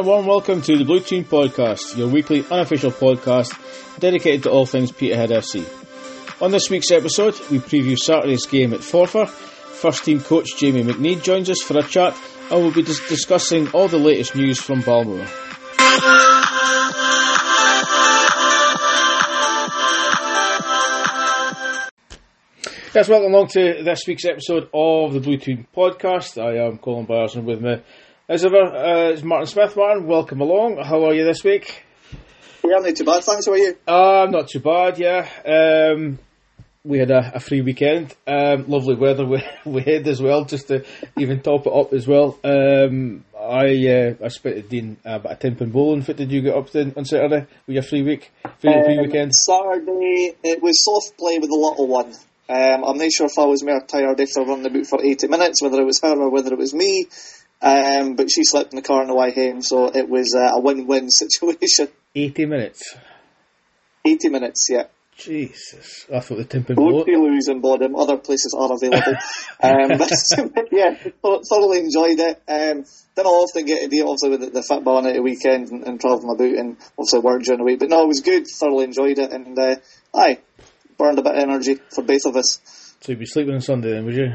warm welcome to the Blue Team Podcast, your weekly unofficial podcast dedicated to all things Peterhead FC. On this week's episode, we preview Saturday's game at Forfar. First team coach Jamie McNeid joins us for a chat, and we'll be discussing all the latest news from Balmoor. Yes, welcome along to this week's episode of the Blue Team Podcast. I am Colin Byers, and with me, as ever, is Martin Smith. Martin, welcome along. How are you this week? Yeah, I'm not too bad, thanks. How are you? Not too bad, yeah. We had a free weekend. Lovely weather we had as well, just to even top it up as well. I spent a bit of £10 bowling. What did you get up to on Saturday with your free weekend? Saturday, it was soft play with the little one. I'm not sure if I was more tired after running the boot for 80 minutes, whether it was her or whether it was me. But she slept in the car on the way home, so it was a win-win situation. 80 minutes? 80 minutes, yeah. Jesus, I thought the £10 bowling... Lose in Bodham, other places are available. But yeah, thoroughly enjoyed it. Didn't often get to deal obviously with the football on at the weekend and travelling about and obviously work during the week. But no, it was good, thoroughly enjoyed it, and burned a bit of energy for both of us. So you'd be sleeping on Sunday then, would you?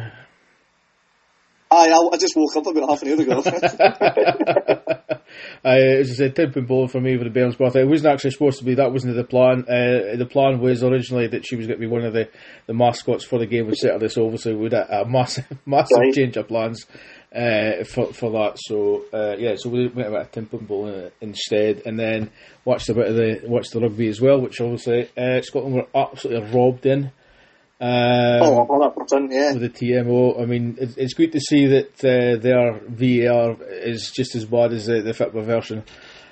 I just woke up about half an hour ago. As I said, £10 bowling for me for the Bairns' birthday. It wasn't actually supposed to be, that wasn't the plan. The plan was originally that she was going to be one of the mascots for the game on Saturday, so obviously we had a massive right. Change of plans for that. So so we went about £10 bowling instead, and then watched the rugby as well, which obviously Scotland were absolutely robbed in. 100%, yeah. With the TMO, I mean, it's good to see that their VAR is just as bad as the football version.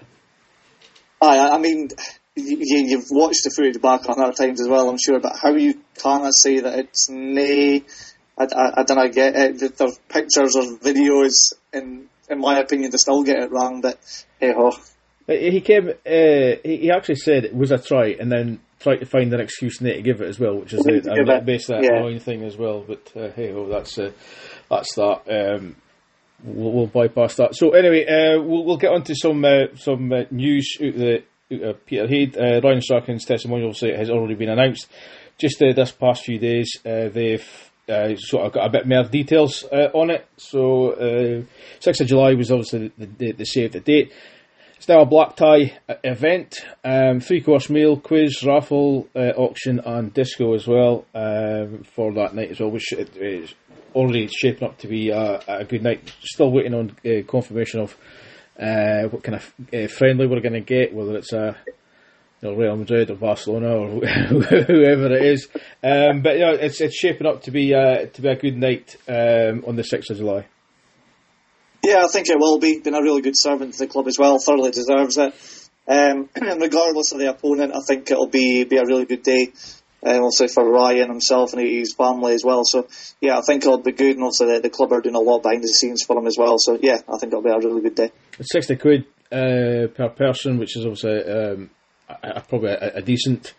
I mean, you've watched the footage back 100 times as well, I'm sure, but how you can't say that it's nay, I don't get it. There's pictures or videos, in my opinion, to still get it wrong, but hey ho. He came. He actually said it was a try, and then tried to find an excuse not to give it as well, which is basically that annoying thing as well. But hey, that's that. We'll bypass that. So anyway, we'll get on to some news out of Peterhead. Ryan Strachan's testimonial has already been announced. Just this past few days, they've sort of got a bit more details on it. So 6th of July was obviously the save the date. It's now a black tie event, 3-course meal, quiz, raffle, auction and disco as well for that night as well, which is already shaping up to be a good night. Still waiting on confirmation of what kind of friendly we're going to get, whether it's Real Madrid or Barcelona or whoever it is. But yeah, it's shaping up to be a good night on the 6th of July. Yeah, I think it will be. Been a really good servant to the club as well. Thoroughly deserves it. Regardless of the opponent, I think it'll be a really good day. Also for Ryan himself and his family as well. So yeah, I think it'll be good. And also the club are doing a lot behind the scenes for him as well. So yeah, I think it'll be a really good day. It's £60 per person, which is obviously probably a decent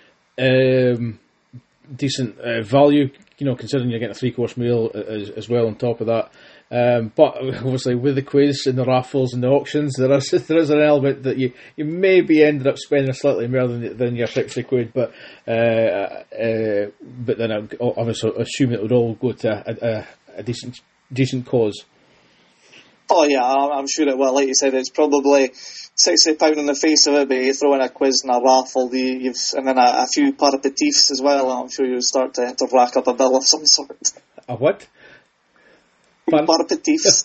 value. You know, considering you're getting a 3-course meal as well on top of that. But obviously with the quiz and the raffles and the auctions, there is an element that you maybe ended up spending slightly more than your £60, but then I'm obviously assuming it would all go to a decent cause. Oh yeah, I'm sure it will. Like you said, it's probably £60 on the face of it, but you throw in a quiz and a raffle, and then a few aperitifs as well. I'm sure you'll start to rack up a bill of some sort. A what? Aperitifs.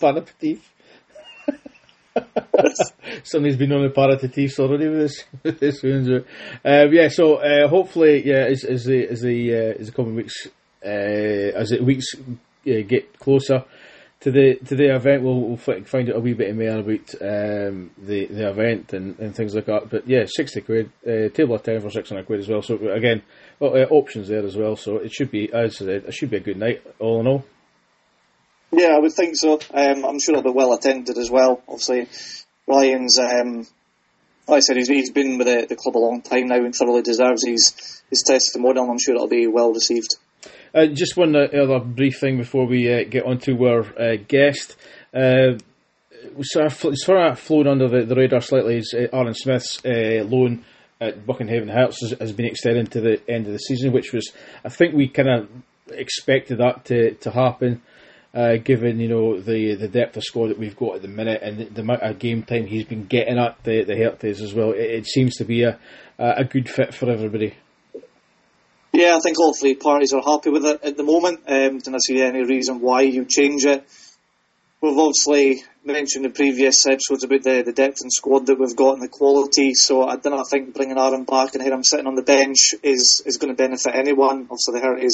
Somebody's been on the aperitifs already with this. So hopefully, as the coming weeks, as the weeks get closer to the event, we'll find out a wee bit more about the event and things like that. But yeah, £60, table of 10 for £600 as well. So again, options there as well. So it should be, as I said, it should be a good night all in all. Yeah, I would think so. I'm sure it'll be well attended as well. Obviously, Ryan's, like I said, he's been with the club a long time now and thoroughly deserves his testimonial. I'm sure it'll be well received. Just one other brief thing before we get on to our guest. sort of flown under the radar slightly is Aaron Smith's loan at Buckenhaven Hearts has been extended to the end of the season, which was, I think we kind of expected that to happen, given the depth of squad that we've got at the minute and the amount of game time he's been getting at the Hearties as well. It seems to be a good fit for everybody. Yeah, I think all three parties are happy with it at the moment. Don't see any reason why you change it. We've obviously mentioned in previous episodes about the depth and squad that we've got and the quality, so I don't think bringing Aaron back and having him sitting on the bench is going to benefit anyone. Obviously the Hearties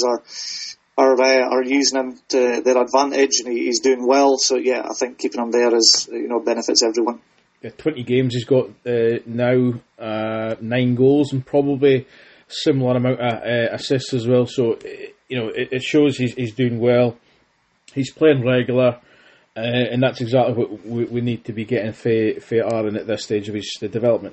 are using him to their advantage, and he's doing well, so yeah, I think keeping him there is, benefits everyone. Yeah, 20 games he's got now, 9 goals and probably similar amount of assists as well, so it shows he's doing well. He's playing regular, and that's exactly what we need to be getting for Aaron at this stage of his development.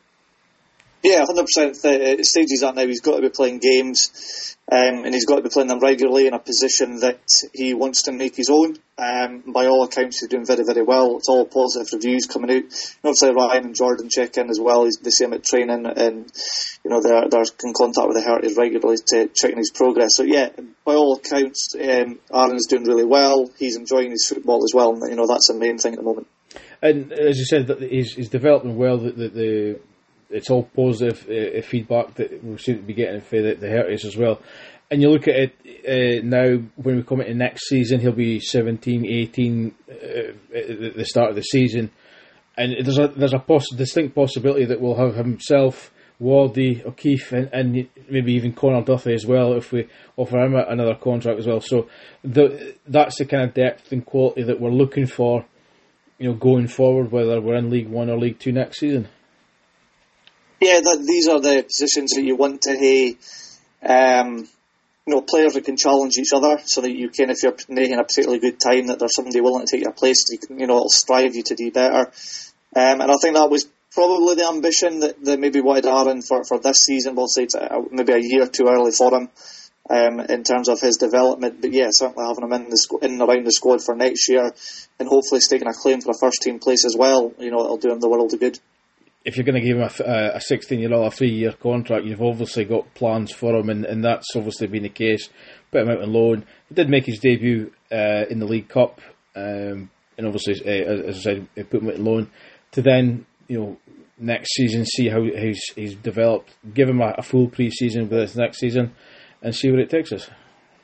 Yeah, 100%. The stage he's at now, he's got to be playing games, and he's got to be playing them regularly in a position that he wants to make his own. By all accounts, he's doing very, very well. It's all positive reviews coming out. Obviously, Ryan and Jordan check in as well. They see him at training, and they're in contact with the Hearties regularly to check his progress. So yeah, by all accounts, Aaron's doing really well. He's enjoying his football as well, and that's the main thing at the moment. And as you said, that he's developing well. It's all positive feedback that we seem to be getting for the Hearties as well. And you look at it now, when we come into next season, he'll be 17, 18 at the start of the season. And there's a distinct possibility that we'll have himself, Wardy, O'Keefe, and maybe even Connor Duffy as well, if we offer him another contract as well. So that's the kind of depth and quality that we're looking for, going forward, whether we're in League 1 or League 2 next season. Yeah, these are the positions that you want to have, players that can challenge each other, so that you can, if you're making a particularly good time, that there's somebody willing to take your place, you can, it'll strive you to do better. And I think that was probably the ambition that maybe wanted Aaron for this season. We'll say it's maybe a year too early for him in terms of his development. But yeah, certainly having him in and around the squad for next year, and hopefully staking a claim for a first team place as well, it'll do him the world of good. If you're going to give him a 16-year-old a 3-year contract, you've obviously got plans for him, and that's obviously been the case. Put him out on loan. He did make his debut in the League Cup, and obviously, as I said, he put him out on loan to then, next season see how he's developed. Give him a full pre-season with this next season, and see where it takes us.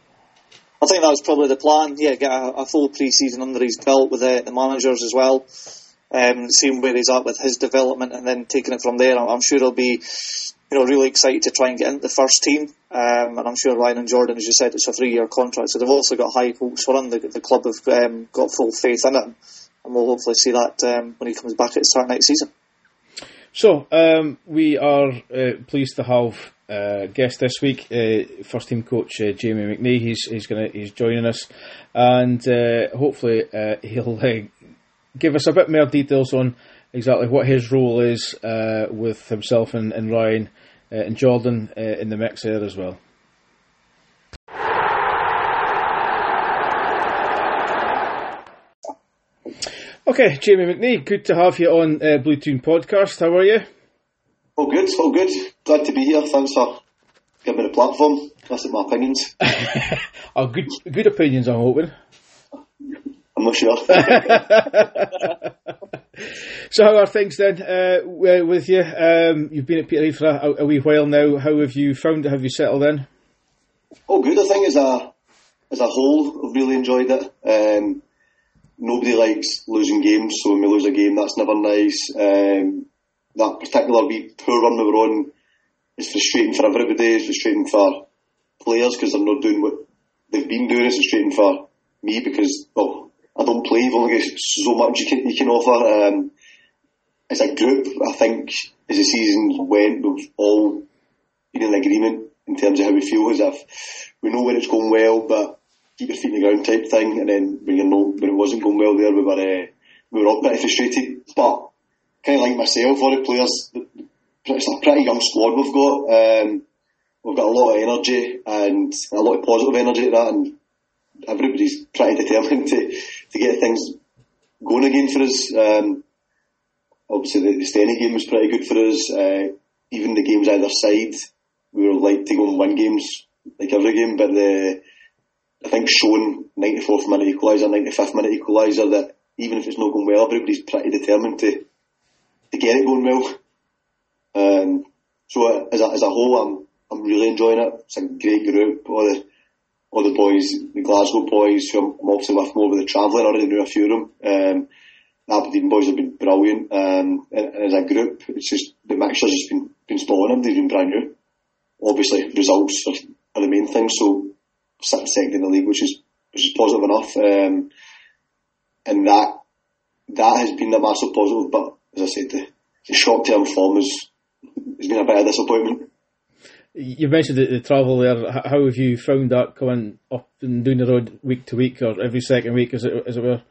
I think that was probably the plan. Yeah, get a full pre-season under his belt with the managers as well. Seeing where he's at with his development, and then taking it from there. I'm sure he'll be, really excited to try and get into the first team. And I'm sure Ryan and Jordan, as you said, it's a 3-year contract, so they've also got high hopes for him. The club have got full faith in him, and we'll hopefully see that when he comes back at the start of next season. So we are pleased to have guest this week, first team coach Jamie McNee. He's joining us, and hopefully he'll give us a bit more details on exactly what his role is with himself and Ryan and Jordan in the mix there as well. Okay, Jamie McNee, good to have you on Blue Toon Podcast. How are you? All good. Glad to be here. Thanks for giving me the platform. Listen to my opinions. Good opinions, I'm hoping. I'm not sure. So how are things then with you? You've been at Peterhead for a wee while now. How have you found it? Have you settled in? Oh, good. I think as a whole, I've really enjoyed it. Nobody likes losing games, so when we lose a game, that's never nice. That particular wee poor run we were on is frustrating for everybody. It's frustrating for players because they're not doing what they've been doing. It's frustrating for me because, I don't play. You've only got so much you can offer. As a group, I think as the season went, we've all been in agreement in terms of how we feel, as if we know when it's going well, but keep your feet on the ground type thing. And then when it wasn't going well there, we were all pretty frustrated. But kind of like myself, all the players, it's a pretty young squad we've got. We've got a lot of energy and a lot of positive energy to that, and everybody's pretty determined to get things going again for us. Obviously, the Steny game was pretty good for us. Even the games either side, we were like to go and win games like every game. But I think showing 94th minute equaliser, 95th minute equaliser, that even if it's not going well, everybody's pretty determined to get it going well. So as a whole, I'm really enjoying it. It's a great group. All the boys, the Glasgow boys, who I'm obviously with more with the travelling. I already knew a few of them. The Aberdeen boys have been brilliant. And as a group, it's just the mixture's just been spot on. They've been brand new. Obviously, results are the main thing. So sitting second in the league, which is positive enough. And that has been a massive positive. But as I said, the short term form has been a bit of a disappointment. You mentioned the travel there. How have you found that coming up and doing the road week to week or every second week, as it were?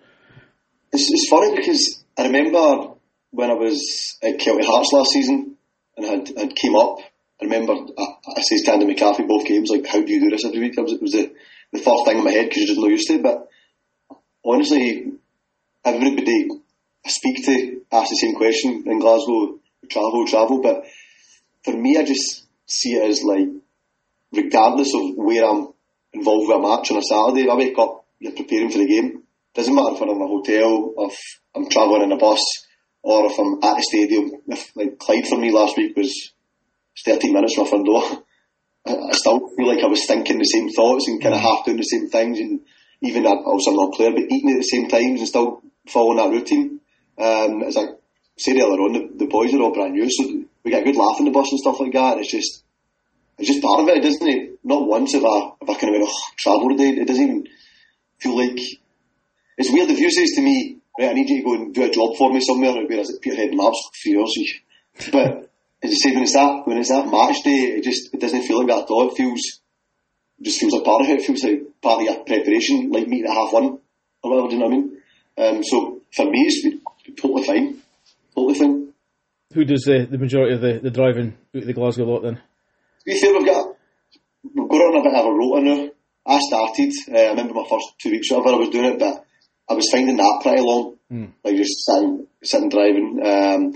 It's funny because I remember when I was at Kelty Hearts last season and had came up. I remember I said to Andy McCarthy both games, like, how do you do this every week? It was the first thing in my head because you're just not used to it. But honestly, everybody I speak to asks the same question in Glasgow: travel. But for me, I just see it as like, regardless of where I'm involved with a match on a Saturday, I wake up, you're preparing for the game. Doesn't matter if I'm in a hotel, or if I'm travelling in a bus, or if I'm at the stadium. If, like, Clyde for me last week was 13 minutes from my front door, I still feel like I was thinking the same thoughts and kind of half doing the same things, and even obviously I'm not a player, but eating at the same times and still following that routine. As I said earlier on, the boys are all brand new, so we get a good laugh on the bus and stuff like that. And it's just part of it, doesn't it? Not once have I kind of went, travel today. It doesn't even feel like. It's weird if you says to me, right, I need you to go and do a job for me somewhere, whereas at Peterhead Maps for 3 years. But as I say, when it's that match day, it doesn't feel like that at all. It just feels like part of it. It feels like part of your preparation, like meeting at 1:30 or whatever. Do you know what I mean? So for me, it's been totally fine. Totally fine. Who does the majority of the driving out of the Glasgow lot then? To be fair, we've got on a bit of a rota now. I started. I remember my first 2 weeks or whatever I was doing it, but I was finding that pretty long, like just sitting driving.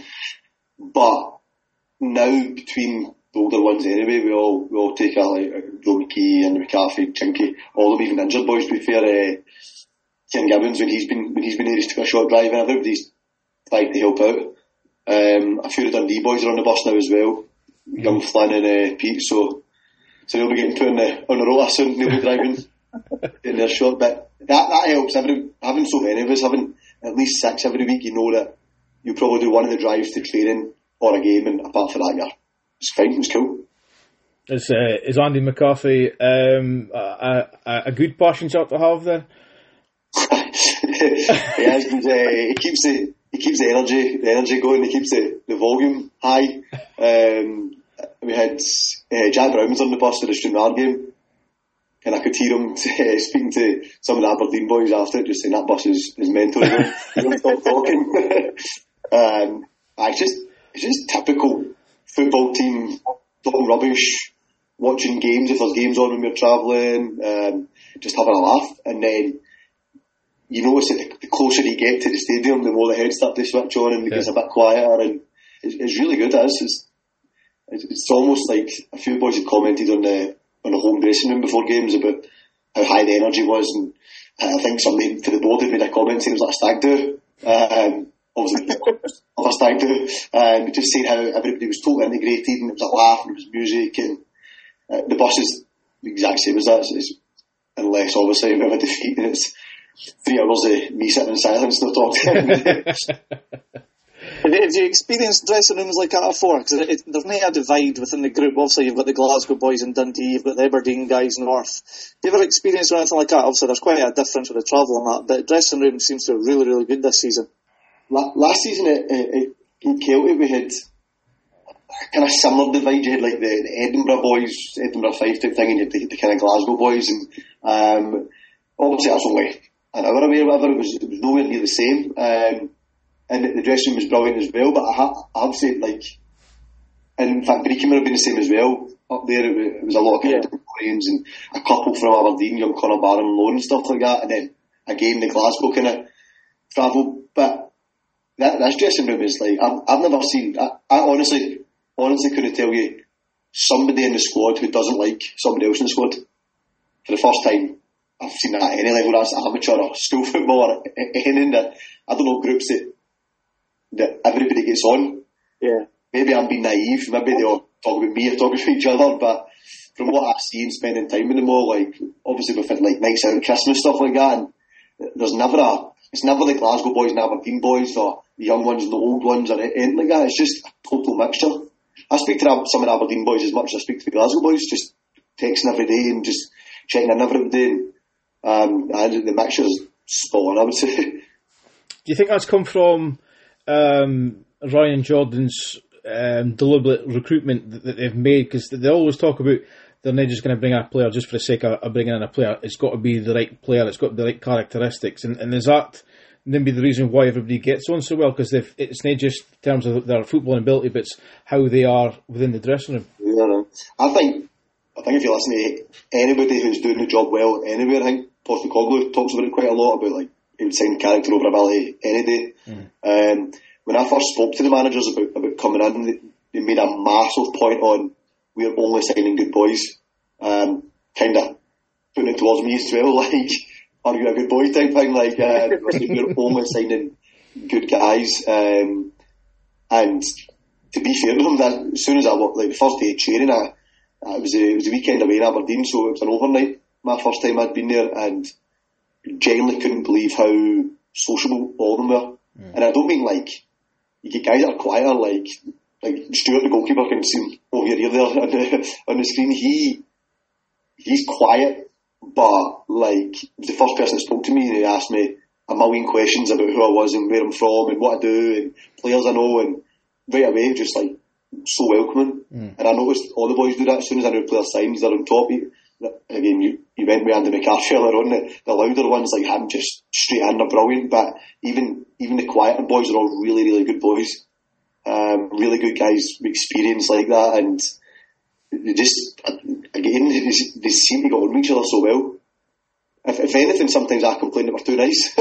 But now between the older ones anyway, we all take a Joe McKee and McCarthy, Chinky, all of them, even injured boys. To be fair, Ken Gibbons when he's been here, he's took a short drive, and everybody's tried to help out. A few of the Dundee boys are on the bus now as well, young Flynn and Pete. So they'll be getting put on the roller soon. They'll be driving in their short, but that helps. Having so many of us, having at least 6 every week, you know that you probably do one of the drives to training or a game, and apart from that, it's fine. It's cool. Is Andy McCarthy a good passenger to have then? He keeps the energy going. He keeps the volume high. We had Jack Brown was on the bus for the Stranraer game, and I could hear him speaking to some of the Aberdeen boys after it, just saying that bus is mental. He won't stop talking. It's just typical football team talking rubbish, watching games if there's games on when we're travelling, just having a laugh. And then you notice that the closer you get to the stadium, the more the heads start to switch on and it gets a bit quieter, and it's really good. It's almost like a few boys had commented on the home dressing room before games about how high the energy was, and I think somebody for the board had made a comment saying it was like a stag do. Obviously, of a stag do, and just saying how everybody was totally integrated, and it was a laugh, and it was music, and the bus is the exact same as that, unless obviously we have a defeat and it's 3 hours of me sitting in silence not talking. Have you experienced dressing rooms like that before? Because there's not a divide within the group. Obviously, you've got the Glasgow boys in Dundee, you've got the Aberdeen guys north. Do you ever experience anything like that? Obviously, there's quite a difference with the travel and that, but dressing room seems to be really, really good this season. Last season in Kelty, we had kind of similar divide. You had like the Edinburgh boys, Edinburgh Five type thing, and you had the kind of Glasgow boys, and obviously that's only an hour away or whatever. It was nowhere near the same. And the dressing room was brilliant as well, but I have said, like, and in fact, Brechin would have been the same as well. Up there, it was a lot of kind of Victorians and a couple from Aberdeen, young Conor Barron, Loan and stuff like that, and then again, the Glasgow kind of travel, but this dressing room is like, I've never seen, I honestly couldn't tell you somebody in the squad who doesn't like somebody else in the squad. For the first time I've seen that at any level, that's amateur or school football or anything, that, I don't know, groups that everybody gets on. Yeah. Maybe I'm being naive, maybe they all talk about me or talk about each other, but from what I've seen spending time with them all, like, obviously we've had like nights out at Christmas, stuff like that, and it's never the Glasgow boys and Aberdeen boys, or the young ones and the old ones, or anything like that. It's just a total mixture. I speak to some of the Aberdeen boys as much as I speak to the Glasgow boys, just texting every day and just checking in every day. And the mixture is spot on, I would say. Do you think that's come from Ryan Jordan's deliberate recruitment that they've made? Because they always talk about they're not just going to bring a player just for the sake of bringing in a player. It's got to be the right player. It's got the right characteristics. And is that maybe the reason why everybody gets on so well? Because it's not just in terms of their footballing ability, but it's how they are within the dressing room. Yeah, I think if you listen to anybody who's doing the job well anywhere, I think Postecoglou talks about it quite a lot, about like he would sign character over ability any day. When I first spoke to the managers about coming in, they made a massive point on we're only signing good boys. Kind of putting it towards me as well, like, are you a good boy type thing? Like, we're only signing good guys. And to be fair to them, that as soon as I worked, like the first day of training, it was a weekend away in Aberdeen, so it was an overnight. My first time I'd been there, and genuinely couldn't believe how sociable all of them were. And I don't mean like you get guys that are quieter, like Stuart, the goalkeeper, can see him over your ear there on the screen. He's quiet, but like the first person that spoke to me, and he asked me a million questions about who I was and where I'm from and what I do and players I know, and right away just like so welcoming. And I noticed all the boys do that. As soon as I knew player signs, they're on top. Again, you went with Andy McCarthy earlier on. The louder ones like him just straight in, they're brilliant. But even the quieter boys are all really, really good boys. Really good guys with experience like that, and they just, again, they seem to get on with each other so well. If anything, sometimes I complain that we're too nice.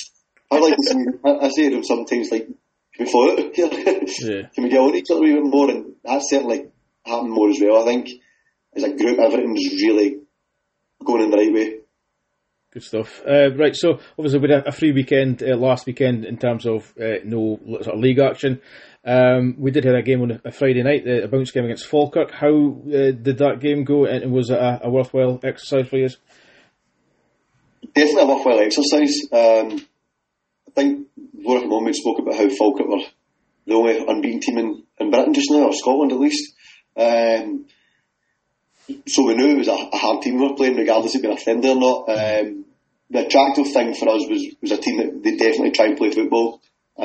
I say to them sometimes, like, can we flow out here? Yeah. Can we get on each other a wee bit more? And that's certainly happened more as well. I think as a group, everything's really going in the right way. Good stuff. Right, so obviously we had a free weekend last weekend in terms of no sort of league action. We did have a game on a Friday night, a bounce game against Falkirk. How did that game go, and was it a worthwhile exercise for you? Definitely a worthwhile exercise. I think Laura and Mum spoke about how Falkirk were the only unbeaten team in Britain just now, or Scotland at least. So we knew it was a hard team we were playing, regardless of being a friendly or not. The attractive thing for us was a team that they definitely try and play football.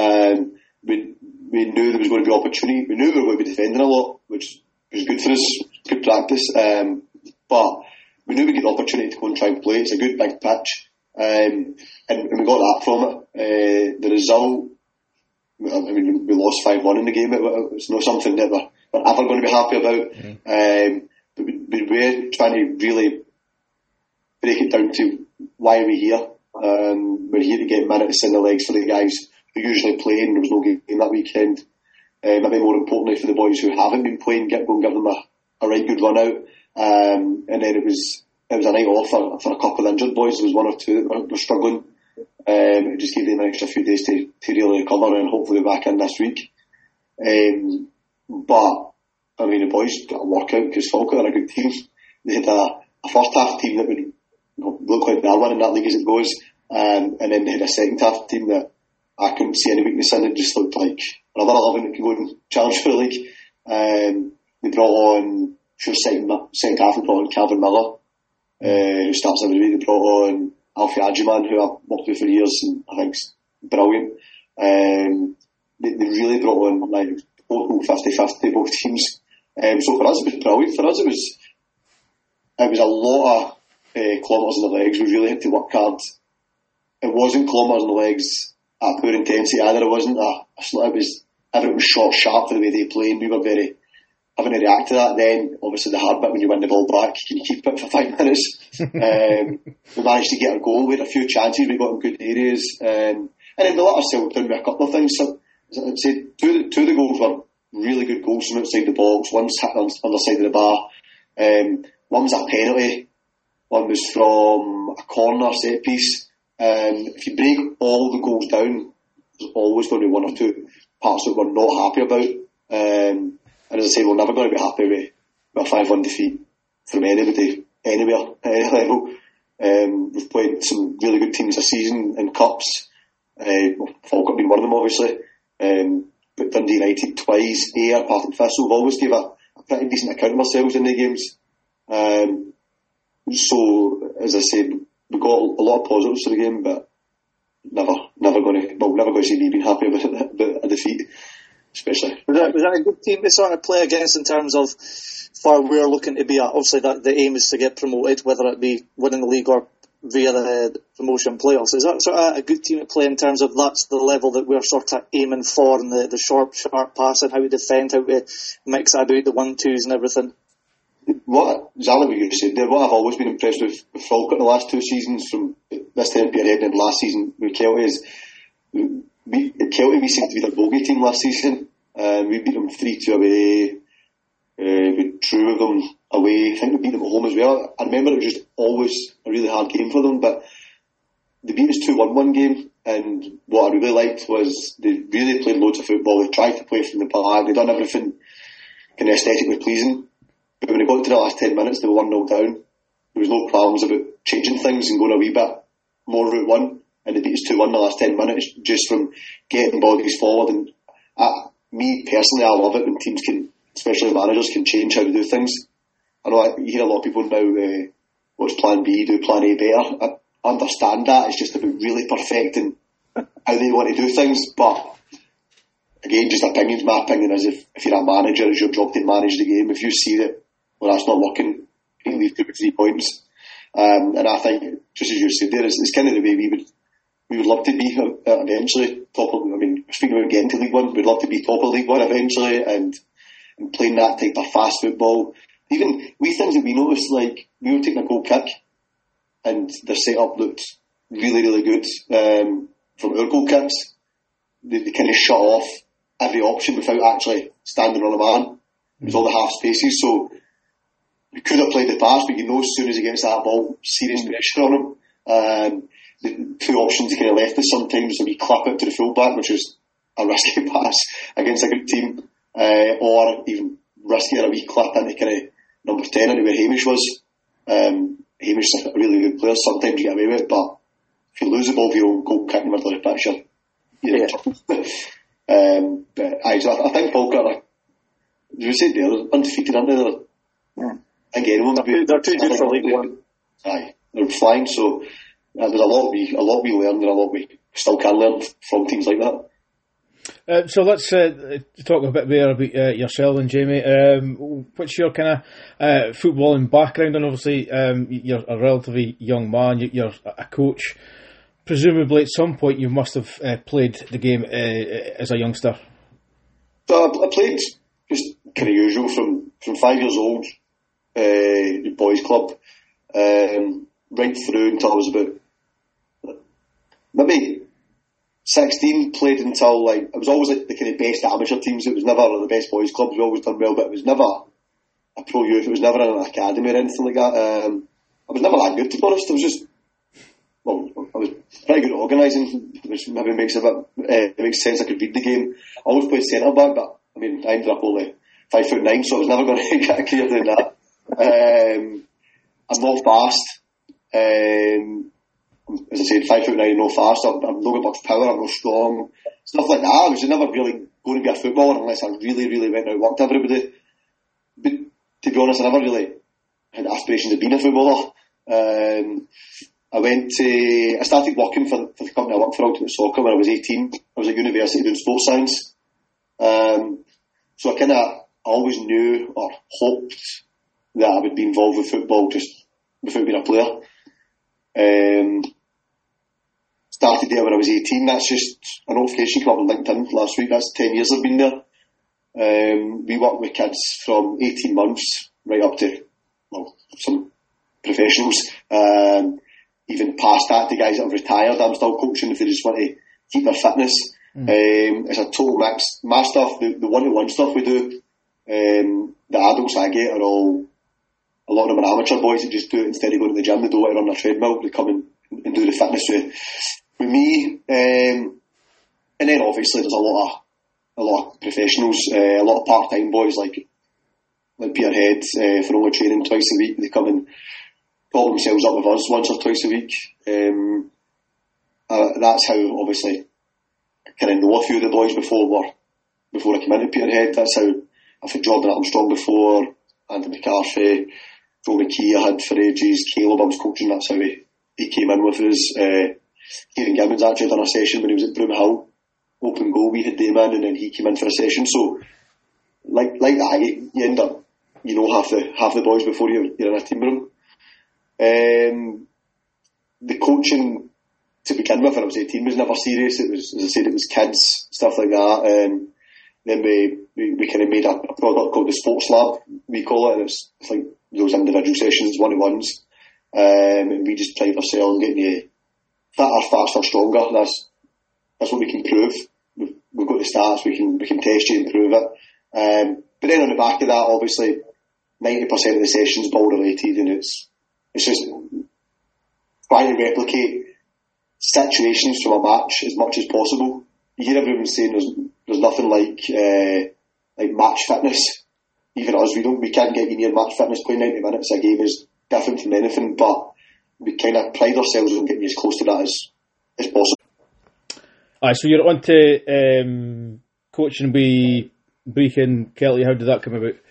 We knew there was going to be opportunity. We knew we were going to be defending a lot, which was good for us, good practice. But we knew we'd get the opportunity to go and try and play. It's a good big pitch. And we got that from it. The result, I mean, we lost 5-1 in the game. It's not something that we're ever going to be happy about. But we were trying to really break it down to why are we here. We're here to get minutes in the legs for the guys who usually play, and there was no game that weekend. Maybe more importantly for the boys who haven't been playing, go and give them a right good run out. And then it was a night off for a couple of injured boys. There was one or two that were struggling. It just gave them an extra few days to really recover and hopefully be back in this week. But I mean, the boys got a workout because Falkirk are a good team. They had a first half team that would look like they're winning that league as it goes, and then they had a second half team that I couldn't see any weakness in. It just looked like another 11 that could go and challenge for the league. They brought on, second half, they brought on Calvin Miller, who starts every week. They brought on Alfie Agyman, who I've worked with for years, and I think's brilliant. They really brought on like total 50-50 both teams. So for us it was brilliant. For us it was a lot of kilometres in the legs. We really had to work hard. It wasn't kilometres in the legs at poor intensity either. It wasn't everything was short, sharp for the way they played. We were very having to react to that. Then obviously the hard bit, when you win the ball back, can you keep it for 5 minutes? We managed to get a goal. We had a few chances. We got in good areas. And then we let ourselves down with a couple of things. So, I'd say two of the goals were really good goals from outside the box. One's hit on the side of the bar. One was a penalty. One was from a corner set piece. And if you break all the goals down, there's always going to be one or two parts that we're not happy about. And as I say, we're never going to be happy with a 5-1 defeat from anybody, anywhere, any level. We've played some really good teams this season in cups. Falkirk being one of them, obviously. But Dundee United twice, Ayr, Partick Thistle. We've always gave a pretty decent account of ourselves in the games. So, as I said, we got a lot of positives to the game, but never going to see me being happy about a defeat, especially. Was that a good team to sort of play against in terms of where we're looking to be at? Obviously, that the aim is to get promoted, whether it be winning the league or via the promotion playoffs. Is that sort of a good team to play in terms of that's the level that we're sort of aiming for, and the sharp passing, how we defend, how we mix it about the 1-2s and everything? Exactly what you said there. What I've always been impressed with Falkirk the last 2 seasons, from this time period and last season with Kelty, is Kelty, we seemed to be the bogey team last season. We beat them 3-2 away. We drew with them away. I think we beat them at home as well. I remember it was just always a really hard game for them, but they beat us 2-1 one game, and what I really liked was they really played loads of football. They tried to play from the park. They done everything kind of aesthetically pleasing. But when it got to the last 10 minutes, they were 1-0 down. There was no qualms about changing things and going a wee bit more route one, and they beat us 2-1 the last 10 minutes just from getting bodies forward. And me personally, I love it when teams can, especially managers, can change how to do things. I know you hear a lot of people now, what's plan B, do plan A better. I understand that. It's just about really perfecting how they want to do things. But again, just opinions. My opinion is if you're a manager, it's your job to manage the game. If you see that, well, that's not working, you leave 2 or 3 points. And I think, just as you said there, it's kind of the way we would love to be eventually. Speaking about getting to League One, we'd love to be top of League One eventually, and playing that type of fast football. Even we things that we noticed, like we were taking a goal kick, and their setup looked really, really good. From our goal kicks, they kind of shut off every option without actually standing on a man. It was all the half spaces, so we could have played the pass, but as soon as he gets that ball, serious pressure on him. The 2 options he kind of left us sometimes, a wee clap out to the full-back, which was a risky pass against a good team, or even riskier, a wee clap into kind of number 10 into where Hamish was. Hamish is a really good player. Sometimes you get away with it, but if you lose the ball for your own goal kick in the middle of the pitch, you're in trouble. So I think Falkirk, as you said, they're undefeated, aren't they? Again, they're too good for League One. Aye, they're flying. So there's a lot we learned, and a lot we still can learn from teams like that. So let's talk a bit more about yourself and Jamie. What's your kind of footballing background? And obviously, you're a relatively young man. You're a coach. Presumably, at some point, you must have played the game as a youngster. So I played just kind of usual from 5 years old, the boys' club, right through until I was about maybe 16. Played until it was always the kind of best amateur teams. It was never the best boys' clubs. We always done well, but it was never a pro youth. It was never an academy or anything like that. I was never that good, to be honest. I was pretty good at organising, which maybe makes sense. I could read the game. I always played centre back, but I ended up only 5'9", so I was never going to get a career doing that. I'm not fast. As I said, 5'9", not fast. I've not got much power. I'm not strong. Stuff like that. I was never really going to be a footballer unless I really, really went out and worked everybody. But to be honest, I never really had aspirations of being a footballer. I started working for the company I worked for, Ultimate Soccer, when I was 18. I was at university doing sports science. So I always knew or hoped that I would be involved with football just without being a player. Started there when I was 18. That's just a notification came up on LinkedIn last week. That's 10 years I've been there. We work with kids from 18 months right up to, some professionals. Even past that, the guys that have retired, I'm still coaching if they just want to keep their fitness. It's a total mix. My stuff, the one-to-one stuff we do, the adults I get are all, a lot of them are amateur boys that just do it instead of going to the gym. They don't want to run their treadmill. They come and do the fitness with me. And then obviously there's a lot of professionals, a lot of part-time boys like Peterhead, for only training twice a week. They come and top themselves up with us once or twice a week. That's how, obviously, I kind of know a few of the boys before I came into Peterhead. That's how I've had Jordan Armstrong before, Andy McCarthy, Joe McKee I had for ages, Caleb I was coaching, that's how he came in with us. Kieran Gibbons actually done a session when he was at Broomhill, open goal, we had Dame in, and then he came in for a session. So, like that, you end up, you know, half the boys before you're in a team room. The coaching to begin with, when I was 18, was never serious. It was, as I said, it was kids, stuff like that. Then we kind of made a product called the Sports Lab, we call it, and it's like those individual sessions, one-to-ones. And we just pride ourselves on getting you fitter, faster, stronger. That's what we can prove. We've got the stats, we can test you and prove it. But then on the back of that, obviously, 90% of the sessions ball related, and it's just trying to replicate situations from a match as much as possible. You hear everyone saying there's nothing like match fitness. Even us, we can't get you near match fitness. Playing 90 minutes a game is different from anything, but we kind of pride ourselves on getting as close to that as possible. Aye, so you're on to coaching with Brechin, Kelty. How did that come about?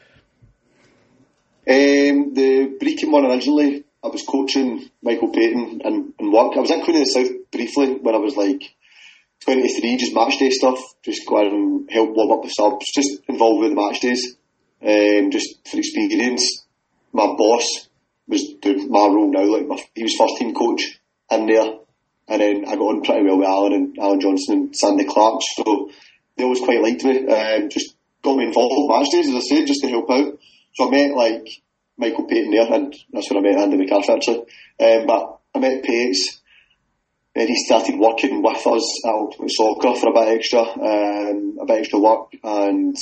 The Brechin one originally, I was coaching Michael Payton and work. I was in Queen of the South briefly when I was like 23, just match day stuff, just go out and help warm up the subs, just involved with the match days, just for experience. My boss was doing my role now, he was first team coach in there, and then I got on pretty well with Alan Johnson and Sandy Clark, so they always quite liked me, just got me involved with match days, as I said, just to help out. So I met Michael Payton there, and that's when I met Andy McCarthy actually, but I met Pates. And he started working with us at Ultimate Soccer for a bit extra work, and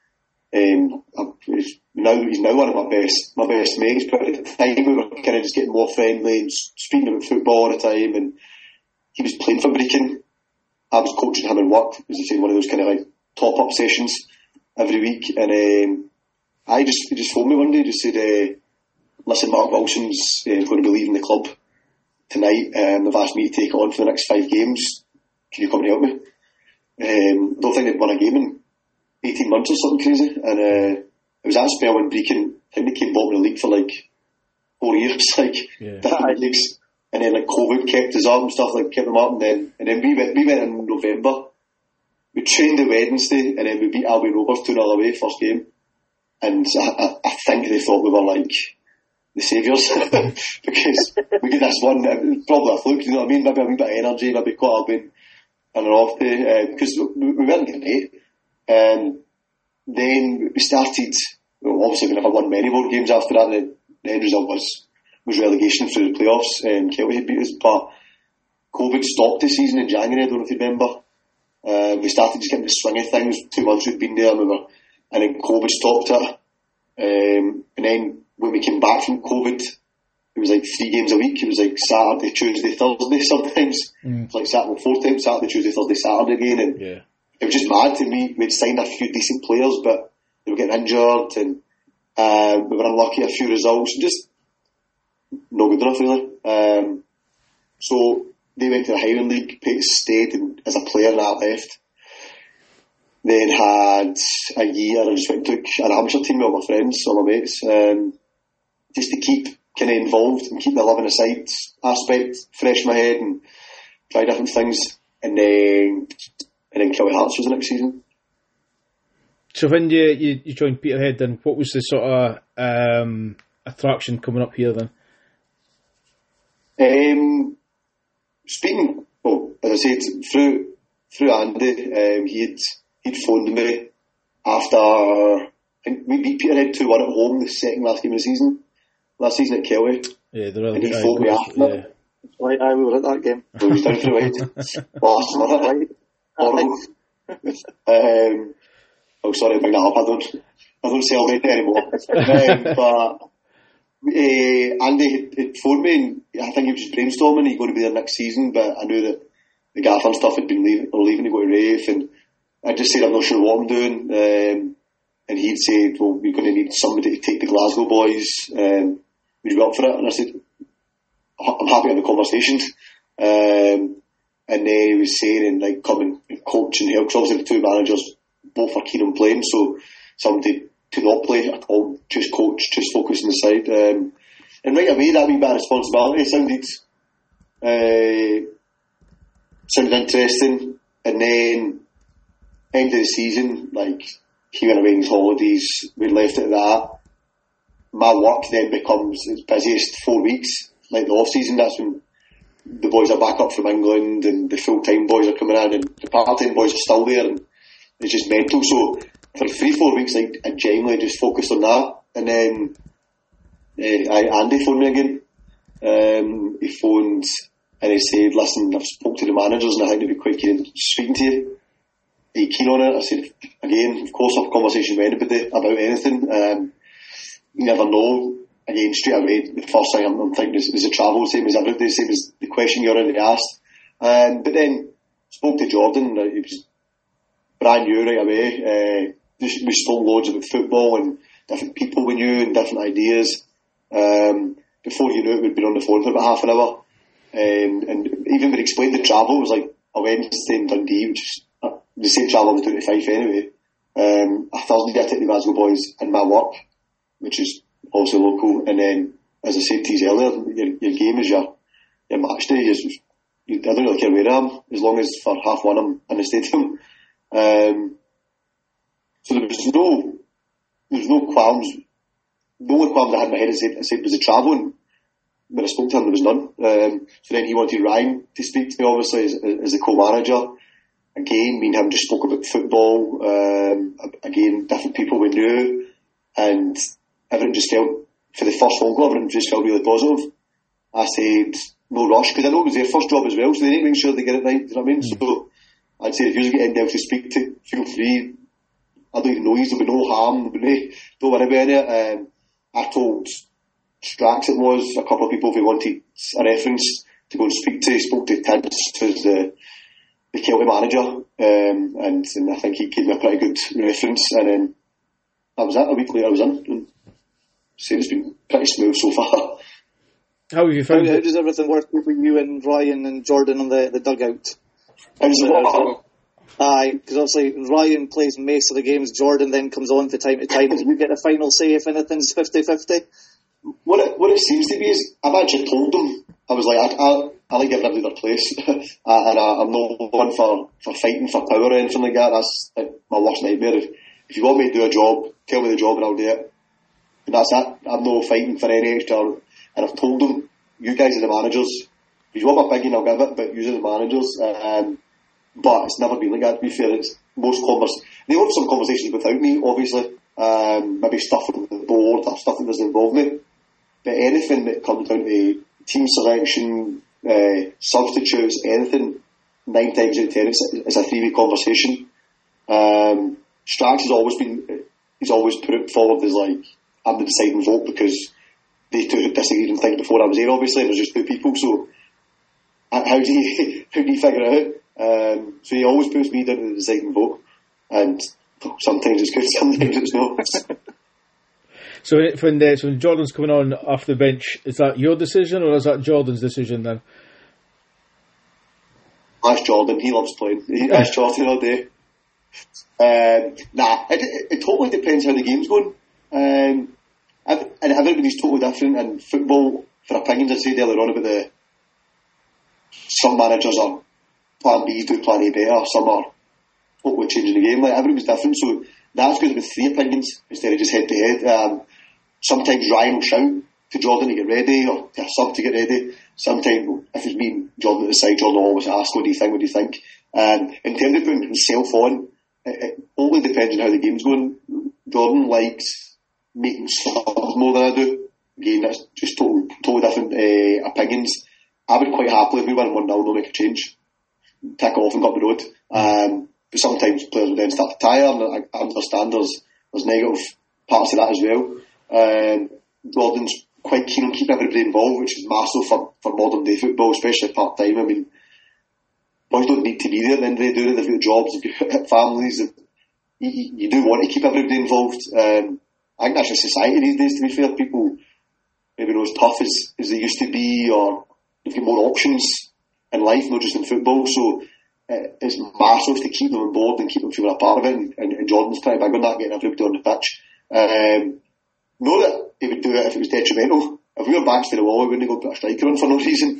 he's now one of my best mates. But at the time, we were kind of just getting more friendly and speaking about football all the time. And he was playing for Brechin. I was coaching him in work, as I said, one of those kind of like top up sessions every week. And he just phoned me one day, just said, "Listen, Mark Wilson's going to be leaving the club tonight, they've asked me to take it on for the next 5 games. Can you come and help me?" Don't think they'd won a game in 18 months or something crazy. And it was that spell when Brechin, I think they came bottom of the league for 4 years, different leagues. And then COVID kept us up and stuff, kept them up. And then we went in November. We trained the Wednesday, and then we beat Albion Rovers 2-0 away, first game. And I think they thought we were the saviours, because we did this one, probably a fluke, you know what I mean, maybe a wee bit of energy, maybe quite a bit on an off day, because we weren't great. Then we started, obviously we never won many more games after that, and the end result was relegation through the playoffs, Kelty had beat us, but COVID stopped the season in January, I don't know if you remember. We started just getting the swing of things, 2 months we'd been there, and then COVID stopped it, and then when we came back from COVID, it was 3 games a week. It was Saturday, Tuesday, Thursday sometimes. It was Saturday, 4 times, Saturday, Tuesday, Thursday, Saturday again. And it was just mad to me. We'd signed a few decent players, but they were getting injured, and we were unlucky at a few results. Just not good enough, really. So they went to the Highland League. Pates stayed as a player, and I left. Then had a year, I just went and took an amateur team with all my friends, all my mates, just to keep kind of involved and keep the love in the side aspect fresh in my head and try different things. And then Kelty Hearts was the next season. So when you joined Peterhead, then what was the sort of attraction coming up here then? As I said, through Andy, he'd phoned me after, I think we beat Peterhead 2-1 at home, the second last game of the season, last season at Kelty. Yeah, they're really and he phoned me after. Right, we were at that game. We was down for the White. Oh, right. Horrible. Sorry to bring that up. I don't celebrate it anymore. But Andy had phoned me, and I think he was just brainstorming. He's going to be there next season, but I knew that the gaffer and stuff had been leaving to go to Rafe, and I just said I'm not sure what I'm doing. And he'd said, well, we're going to need somebody to take the Glasgow boys. Would you be up for it? And I said, I'm happy to have the conversation. And then he was saying, like, come and coach and help. Because obviously the two managers both are keen on playing, so somebody to not play at all, just coach, just focus on the side. And right away, that wee bit of responsibility sounded interesting. And then, end of the season, like, he went away on his holidays, we left it at that. My work then becomes its busiest 4 weeks, like the off season. That's when the boys are back up from England and the full time boys are coming in, and the part time boys are still there, and it's just mental. So for 3-4 weeks, like, I genuinely just focused on that. And then Andy phoned me again. He phoned and he said, listen, I've spoke to the managers and I think they'd be quite keen on speaking to you. Are you keen on it? I said, again, of course, I'll have a conversation with anybody about anything. You never know. Again, straight away, the first thing I'm thinking is the travel, same as everybody, same as the question you already asked. But then spoke to Jordan. He was brand new right away. We spoke loads about football and different people we knew and different ideas. Before you knew it, we'd been on the phone for about half an hour. And even when he explained the travel, it was like a Wednesday in Dundee, which is the same travel I was doing to Fife anyway. A Thursday I take the Glasgow boys in my work, which is also local. And then, as I said to you earlier, your game is your match day. I don't really care where I am, as long as for half one I'm in the stadium. So there was no qualms. The only qualms I had in my head, I said was the travelling. When I spoke to him, there was none. So then he wanted Ryan to speak to me, obviously, as the co-manager. Again, me and him just spoke about football. Again, different people we knew, and everything just felt, for the first phone call, everything just felt really positive. I said, no rush, because I know it was their first job as well, so they need to make sure they get it right, do you know what I mean? So I'd say if you get anyone else to speak to, feel free. I don't even know you, there'll be no harm, don't worry about it. I told Strax it was, a couple of people who wanted a reference to go and speak to. Spoke to Tibbs, who's the Celtic manager, and I think he gave me a pretty good reference, and then that was it. A week later I was in, and so it's been pretty smooth so far. How have you found it? How does everything work with you and Ryan and Jordan on the dugout? Aye, because obviously Ryan plays most of the games, Jordan then comes on from time to time. Do you get a final say if anything's 50-50? What it seems to be is, I've actually told them, I was like, I like giving everybody their place, and I'm not one for fighting for power or anything like that. That's like my worst nightmare. If you want me to do a job, tell me the job and I'll do it. And that's it. I'm not fighting for any extra. And I've told them, you guys are the managers. If you want my opinion, I'll give it, but you are the managers. But it's never been like that, to be fair. It's they have some conversations without me, obviously. Maybe stuff with the board or stuff that doesn't involve me. But anything that comes down to team selection, substitutes, anything, 9 times out of 10 it's a 3-way conversation. Strax he's always put it forward as like, I'm the deciding vote, because they two disagreed and think before I was there, obviously, there's just 2 people, so how do you figure it out? So he always puts me down to the deciding vote, and sometimes it's good, sometimes it's not. So when Jordan's coming on off the bench, is that your decision or is that Jordan's decision then? Ask Jordan, he loves playing. Ask Jordan all day. It totally depends how the game's going. And everybody's totally different. And football, for opinions, I said earlier on about some managers are plan B, do plan A better, some are totally changing the game. Like, everybody's different, so that's good with 3 opinions instead of just head to head. Sometimes Ryan will shout to Jordan to get ready, or to a sub to get ready. Sometimes, if it's me and Jordan at the side, Jordan will always ask, what do you think? In terms of putting himself on, it only depends on how the game's going. Jordan likes making subs more than I do. Again, that's just totally different opinions. I would quite happily, if we win 1-0, no make a change, tick off and go up the road. But sometimes players will then start to tire, and I understand there's negative parts of that as well. Gordon's quite keen on keeping everybody involved, which is massive for modern day football, especially part time. I mean, boys don't need to be there at the end of the day, do they? They've got jobs, they've got families. You do want to keep everybody involved. I think that's a society these days, to be fair. People maybe not as tough as they used to be, or they've got more options in life, not just in football. So it's massive to keep them on board and keep them feeling a part of it. And Jordan's pretty big on that, getting everybody on the pitch. Know that he would do it if it was detrimental. If we were backs to the wall, we wouldn't go put a striker on for no reason.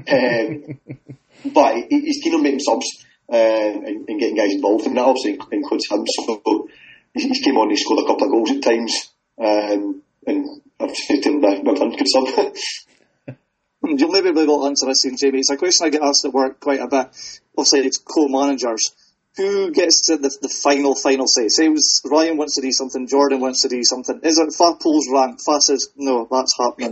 But he's keen on making subs and getting guys involved, and that obviously includes him. So he's came on, he scored a couple of goals at times, and I've said to him, well done, good sub. You'll maybe be able to answer this, Jamie. It's a question I get asked at work quite a bit. Obviously, it's co-managers. Who gets to the final say? Say it was Ryan wants to do something, Jordan wants to do something. Is it Fa pulls rank? Fa says, no, that's happening.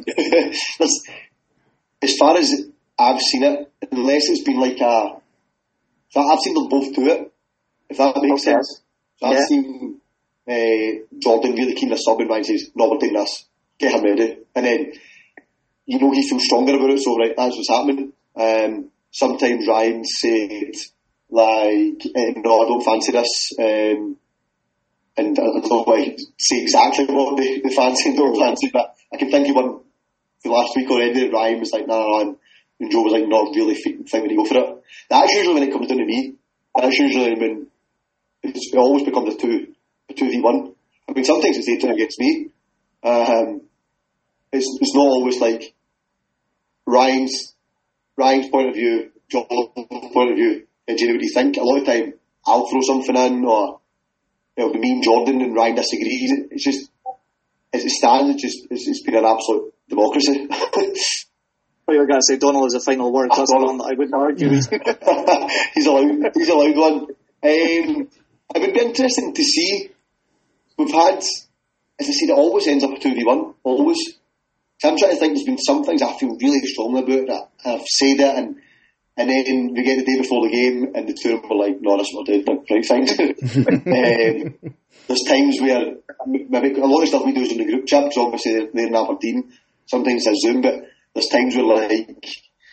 As far as I've seen it, unless it's been like I've seen them both do it, if that makes sense. So I've seen Jordan really keen to sub, and Ryan says, no, we're doing this, get him ready. And then, he feels stronger about it, so right, that's what's happening. Sometimes Ryan said, like, no, I don't fancy this, and I don't know why say exactly what they fancy and don't fancy, but I can think of one for last week already. Ryan was like, nah, and Joe was like, not really thinking to go for it. That's usually when it comes down to me. That's usually when it always becomes a 2v1. I mean, sometimes it's 8-2 against me. It's not always like Ryan's point of view, John's point of view. And do you know what you think? A lot of time I'll throw something in, or it'll be me and Jordan, and Ryan disagrees. It's just, as it stands, it's been an absolute democracy. Well, you're going to say Donald is the final word. That's one that I wouldn't argue. He's allowed one. It would be interesting to see. We've had, as I said, it always ends up a 2v1, always. So I'm trying to think, there's been some things I feel really strongly about that I've said it, and then we get the day before the game and the two of them are like, no, that's what we're doing, right, fine. There's times where maybe a lot of stuff we do is in the group chat, because obviously they're in Aberdeen, sometimes it's Zoom, but there's times where like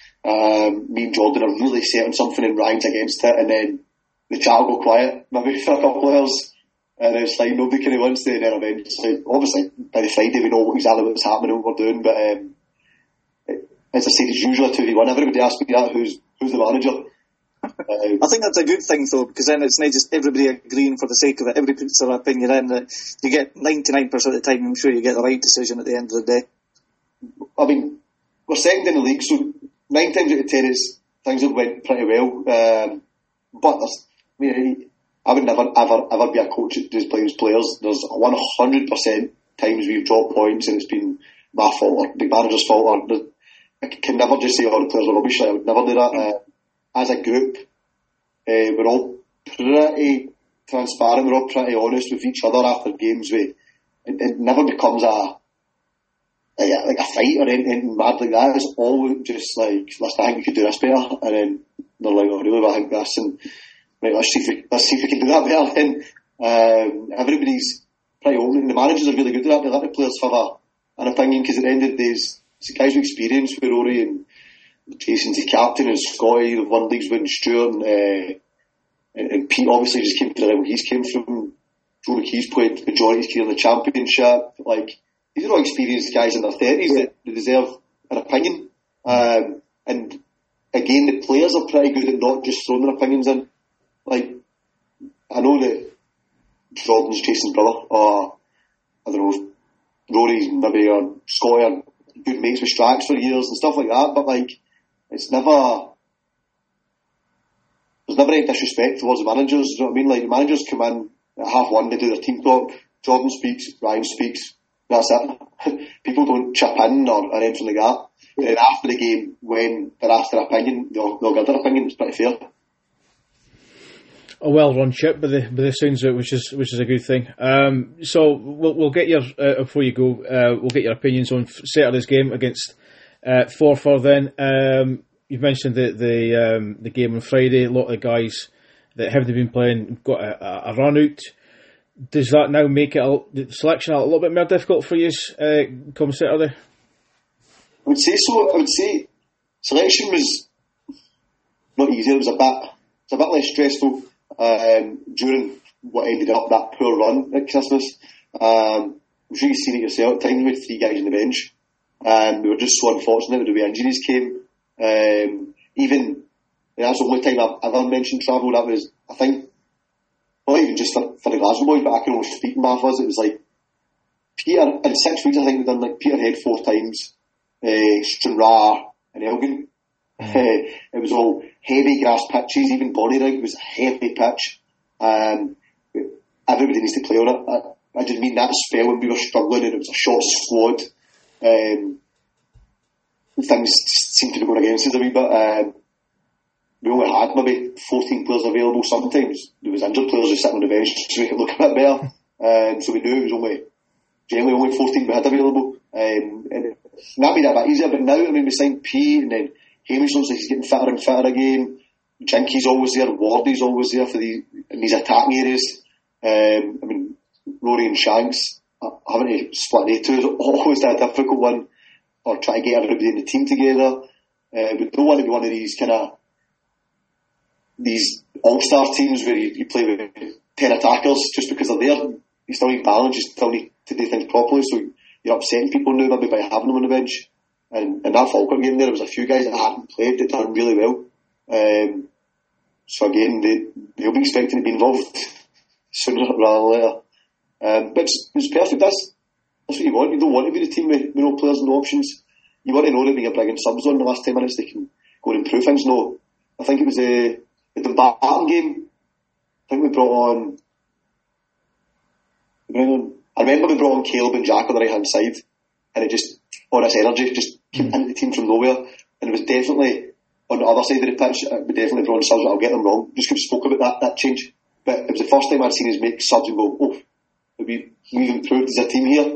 me and Jordan are really set on something and Ryan's against it, and then the chat will go quiet maybe for a couple of hours, and it's like nobody kind of wants to, and then eventually, obviously by the Friday we know exactly what's happening and what we're doing, but as I said, it's usually a 2v1. Everybody asks me that, who's the manager? I think that's a good thing though, because then it's not just everybody agreeing for the sake of it. Everybody puts their opinion in. That you get 99% of the time, I'm sure you get the right decision at the end of the day. I mean, we're second in the league, so 9 times out of 10 things have went pretty well. But I would never ever be a coach that does blame players. There's 100% times we've dropped points and it's been my fault or the manager's fault, or I can never just say, the players are rubbish. I would never do that. As a group, we're all pretty transparent, we're all pretty honest with each other after games. It never becomes like a fight or anything mad like that. It's always just like, listen, I think we could do this better, and then they're like, oh really, well, I think this, and right, let's see if we can do that better. And everybody's pretty open, and the managers are really good at that. They let the players have an opinion, because at the end of the day, it's guys with experience, with Rory and Jason's the captain, and Scotty, the one league's winning Stuart, and Pete obviously just came to the level he's came from. Joe McKee's played the majority of his career in the Championship. Like, these are all experienced guys in their 30s that deserve an opinion. And again, the players are pretty good at not just throwing their opinions in. Like, I know that Jordan's Jason's brother, or I don't know, Rory's maybe, or Scotty are good mates with Strax for years and stuff like that, but like, there's never any disrespect towards the managers, you know what I mean? Like, the managers come in at 1:30, they do their team talk, Jordan speaks, Ryan speaks, that's it. People don't chip in or anything like that. And then after the game, when they're asked their opinion, they'll give their opinion. It's pretty fair. A well-run ship, by the sounds of it, which is a good thing. So we'll get your before you go, we'll get your opinions on Saturday's game against Forfar then, you've mentioned the game on Friday. A lot of the guys that haven't been playing got a run out. Does that now make the selection a little bit more difficult for you come Saturday? I would say so. I would say selection was not easier. It was a bit less stressful during what ended up that poor run at Christmas. I'm sure you've seen it yourself. At times we had 3 guys on the bench. We were just so unfortunate that the way injuries came. Even that's the only time I've ever mentioned travel. That was, I think, not even just for the Glasgow boys, but I can almost speak math was. It was like Peter in 6 weeks. I think we've done like Peterhead 4 times, Stranraer and Elgin. It was all heavy grass pitches. Even Bonnyrigg was a heavy pitch. Everybody needs to play on it. I didn't mean that spell when we were struggling and it was a short squad. Things seemed to be going against us a wee bit. We only had maybe 14 players available. Sometimes there was injured players just sitting on the bench to make it look a bit better. So we knew it was generally only 14 we had available. And that made it a bit easier. But now, I mean, we signed P, and then Hamish looks like he's getting fitter and fitter again. Jinky's always there. Wardy's always there in these attacking areas. I mean, Rory and Shanks having to split the two is always a difficult one, or try to get everybody in the team together. We don't want to be one of these these all-star teams where you play with 10 attackers just because they're there. You still need balance, you still need to do things properly, so you're upsetting people now maybe by having them on the bench. And in that Falkirk game there was a few guys that hadn't played that done really well. So again, they'll be expecting to be involved sooner rather than later. But it's perfect. That's what you want. You don't want to be the team with no players and no options. You want to know that when you're bringing subs on the last 10 minutes, they can go and improve things. No, I think it was the Barton game. I think we brought on. I remember we brought on Caleb and Jack on the right hand side, and it just, all this energy just came into the team from nowhere. And it was definitely on the other side of the pitch. We definitely brought on subs. I'll get them wrong. Just because we spoke about that change, but it was the first time I'd seen us make subs and go, oh, we've improved as a team here.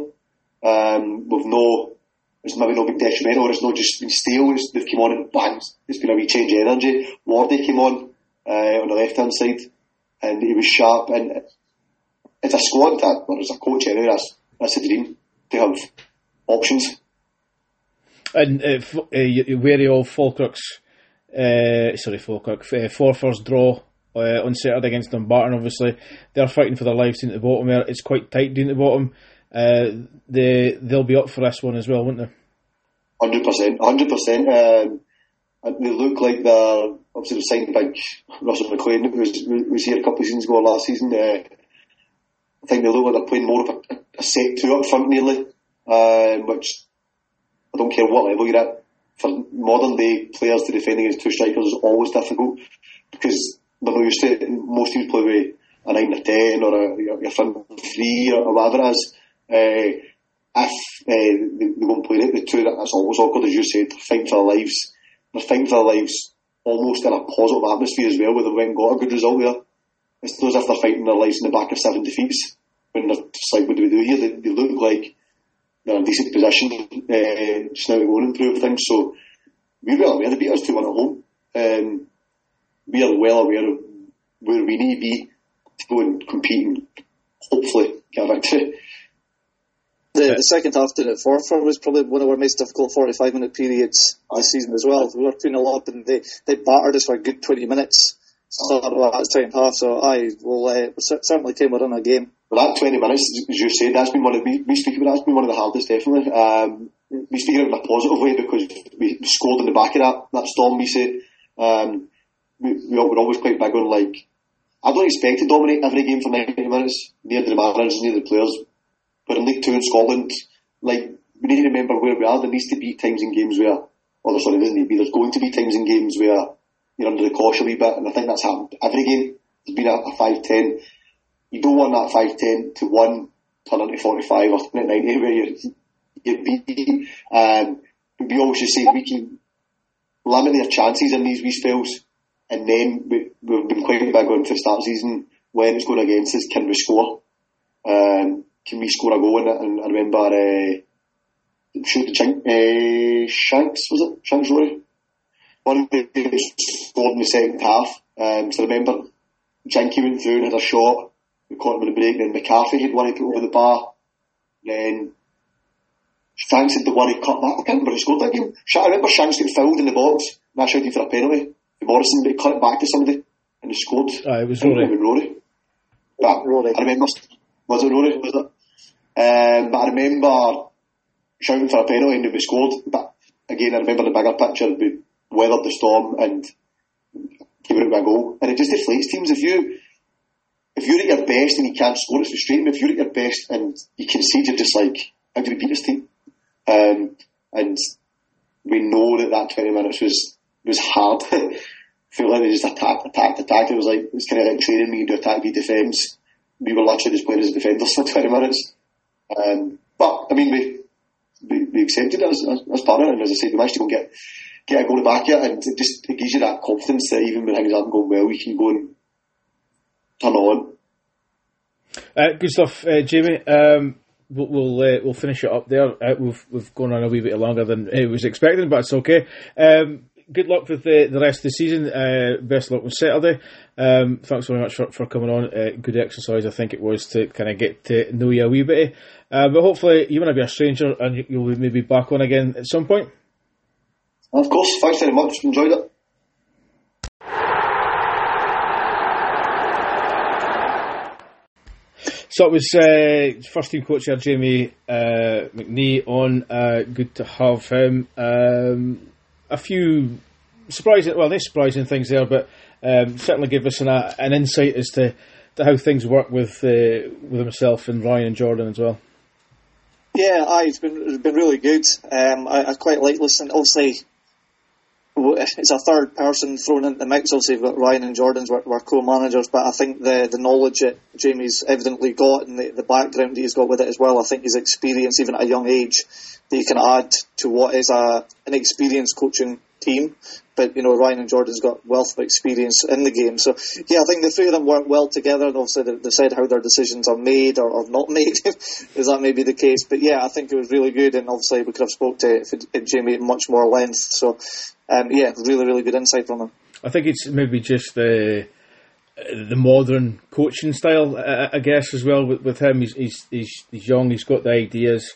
It's maybe no big detrimental, or it's not just been stale. They've come on and bang, it's been a wee change of energy. Wardy came on the left hand side, and he was sharp. And it's a squad or as a coach anyway, that's a dream to have options. And wary of Forfar's draw on Saturday against Dumbarton. Obviously, they're fighting for their lives down at the bottom there. It's quite tight down at the bottom. They'll be up for this one as well, won't they? 100%. They look like they're obviously signed big Russell McLean, who was here a couple of seasons ago last season. I think they look like they're playing more of a set two up front nearly, which I don't care what level you're at. For modern day players to defend against two strikers is always difficult because they're not used to it. Most teams play with a 9 or 10 or your front 3 or whatever it is. If they won't play it, the two, that's always awkward, as you said. They're fighting for their lives. They're fighting for their lives almost in a positive atmosphere as well, where they went and got a good result there. It's as if they're fighting their lives in the back of 7 defeats. When they're just like, what do we do here? They look like they're in a decent position just now to go and improve things. So we're well aware they beat us 2-1 at home. We are well aware of where we need to be to go and compete and hopefully get a victory. The second half to it Forfar was probably one of our most difficult 45-minute periods this season as well. We were 2-0 up and they battered us for a good 20 minutes. Started that second half, so we'll certainly take our run a game. Well, that 20 minutes, as you said, that's been one of we speak about. That's been one of the hardest, definitely. We speak of it in a positive way because we scored in the back of that storm. We say we're always quite big on I don't expect to dominate every game for 90 minutes. Near the managers, near the players. But in League 2 in Scotland, we need to remember where we are. There needs to be times in games where, there's going to be times in games where you're under the cosh a wee bit, and I think that's happened every game. There's been a 5-10. You don't want that 5-10 to 1 turn into 45 or 90 where you're beat. But we always just say we can limit their chances in these wee spells, and then we've been quite big on to start season when it's going against us. Can we score? Can we score a goal in it? And I remember showed the Shanks, was it? Shanks Rory? One of the scored in the second half. So I remember Jinky went through and had a shot. We caught him in the break. Then McCarthy had one he put over the bar. Then Shanks had the one he cut back. I can't remember who scored that game. I remember Shanks got fouled in the box. And I shouted for a penalty. Morrison, but he cut it back to somebody and he scored. It was Rory. But Rory. I remember. Was it Rory? Was it? But I remember shouting for a penalty and we scored. But again, I remember the bigger picture. We weathered the storm and came out with a goal. And it just deflates teams. If you're at your best and you can't score, it's frustrating. If you're at your best and you concede, you're just like, how do we beat this team? And we know that 20 minutes was hard. Felt like they just attacked. It was like, it's kind of like training me to attack, be defence. We were literally just playing as defenders for 20 minutes. But, I mean, we accepted it as part of it, and as I said, we managed to go and get a goal back here, and it gives you that confidence that even when things aren't going well, you can go and turn on. Good stuff, Jamie. We'll finish it up there. We've gone on a wee bit longer than I was expecting, but it's okay. Good luck with the rest of the season. Best of luck with Saturday. Thanks very much for coming on. Good exercise, I think it was, to kind of get to know you a wee bit. But hopefully you won't be a stranger and you'll be maybe back on again at some point. Of course. Thanks very much. Enjoyed it. So it was first team coach here, Jamie McNee, on. Good to have him. A few surprising things there, but certainly give us an insight as to how things work with himself and Ryan and Jordan as well. Yeah, it's been really good. I quite like listening. Obviously, it's a third person thrown into the mix. Obviously, we've got Ryan and Jordan's were co-managers, but I think the knowledge that Jamie's evidently got and the background that he's got with it as well, I think his experience, even at a young age, that you can add to what is an experienced coaching team. But, Ryan and Jordan's got wealth of experience in the game. So, yeah, I think the three of them work well together. And obviously, they said how their decisions are made or not made, is that may be the case. But, yeah, I think it was really good. And obviously, we could have spoke to Jamie at much more length. So, yeah, really, really good insight from him. I think it's maybe just the modern coaching style, I guess, as well with him. He's young, he's got the ideas.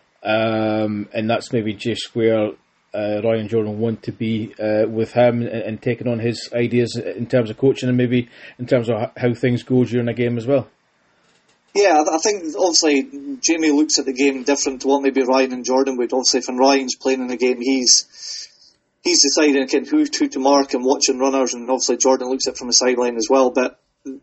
And that's maybe just where Ryan and Jordan want to be with him and taking on his ideas in terms of coaching and maybe in terms of how things go during a game as well. Yeah, I think obviously Jamie looks at the game different to what maybe Ryan and Jordan would. Obviously, when Ryan's playing in the game, he's deciding again who to mark and watching runners, and obviously Jordan looks at it from the sideline as well. But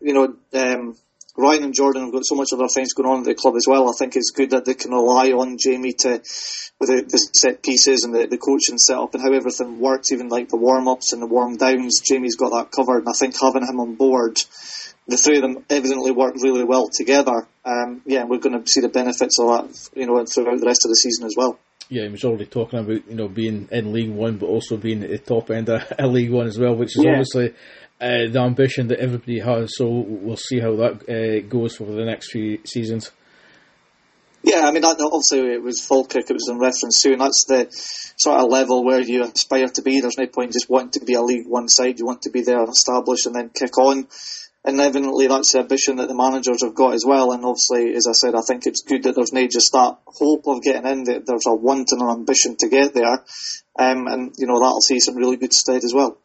Ryan and Jordan have got so much other things going on at the club as well. I think it's good that they can rely on Jamie with the set pieces and the coaching setup and how everything works, even like the warm-ups and the warm-downs. Jamie's got that covered, and I think having him on board, the three of them evidently work really well together. We're going to see the benefits of that, throughout the rest of the season as well. Yeah, he was already talking about, being in League One, but also being at the top end of League One as well, which is obviously the ambition that everybody has. So we'll see how that goes for the next few seasons. Yeah, I mean, obviously it was Falkirk, it was in reference to, and that's the sort of level where you aspire to be. There's no point just wanting to be a League One side. You want to be there and established and then kick on. And evidently that's the ambition that the managers have got as well. And obviously, as I said, I think it's good that there's not just that hope of getting in, that there's a want and an ambition to get there. And that'll see some really good stead as well.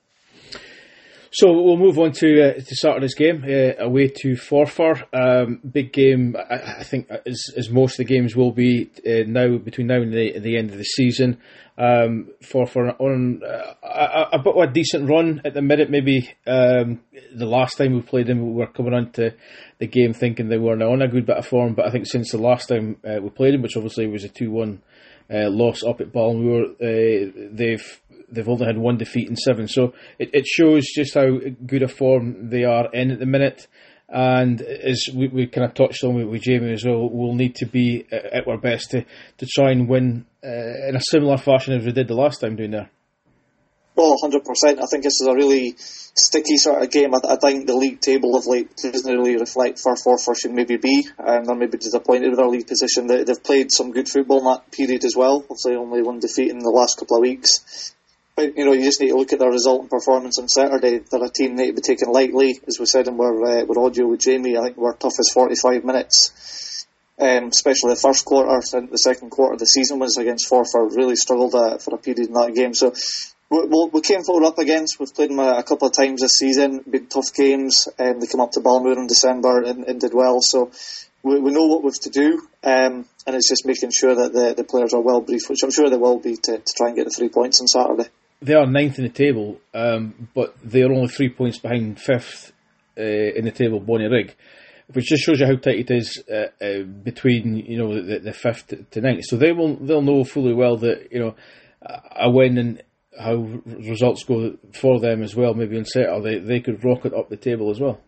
So we'll move on to Saturday's game, away to Forfar. Big game, I think, as most of the games will be between now and the end of the season. Forfar on a bit of a decent run at the minute. Maybe the last time we played them, we were coming on to the game thinking they weren't on a good bit of form. But I think since the last time we played them, which obviously was a 2-1 loss up at Balmoor, they've only had one defeat in 7, so it shows just how good a form they are in at the minute. And as we kind of touched on with Jamie as well, we'll need to be at our best to try and win in a similar fashion as we did the last time down there. Well, 100%. I think this is a really sticky sort of game. I think the league table of late doesn't really reflect where Forfar should maybe be. They're maybe disappointed with their league position. They've played some good football in that period as well. Obviously, only one defeat in the last couple of weeks. But, you just need to look at their result and performance on Saturday. They're a team that need to be taken lightly. As we said in our audio with Jamie, I think we're toughest 45 minutes. Especially the first quarter. The second quarter of the season was against Forfar. Really struggled for a period in that game. So we came forward up against. We've played them a couple of times this season. Been tough games. They came up to Balmoor in December and did well. So we know what we've to do. And it's just making sure that the players are well briefed, which I'm sure they will be to try and get the 3 points on Saturday. They are ninth in the table, but they are only 3 points behind fifth in the table, Bonnyrigg, which just shows you how tight it is between the fifth to ninth. So they'll know fully well that a win and how results go for them as well. Maybe on Saturday they could rocket up the table as well.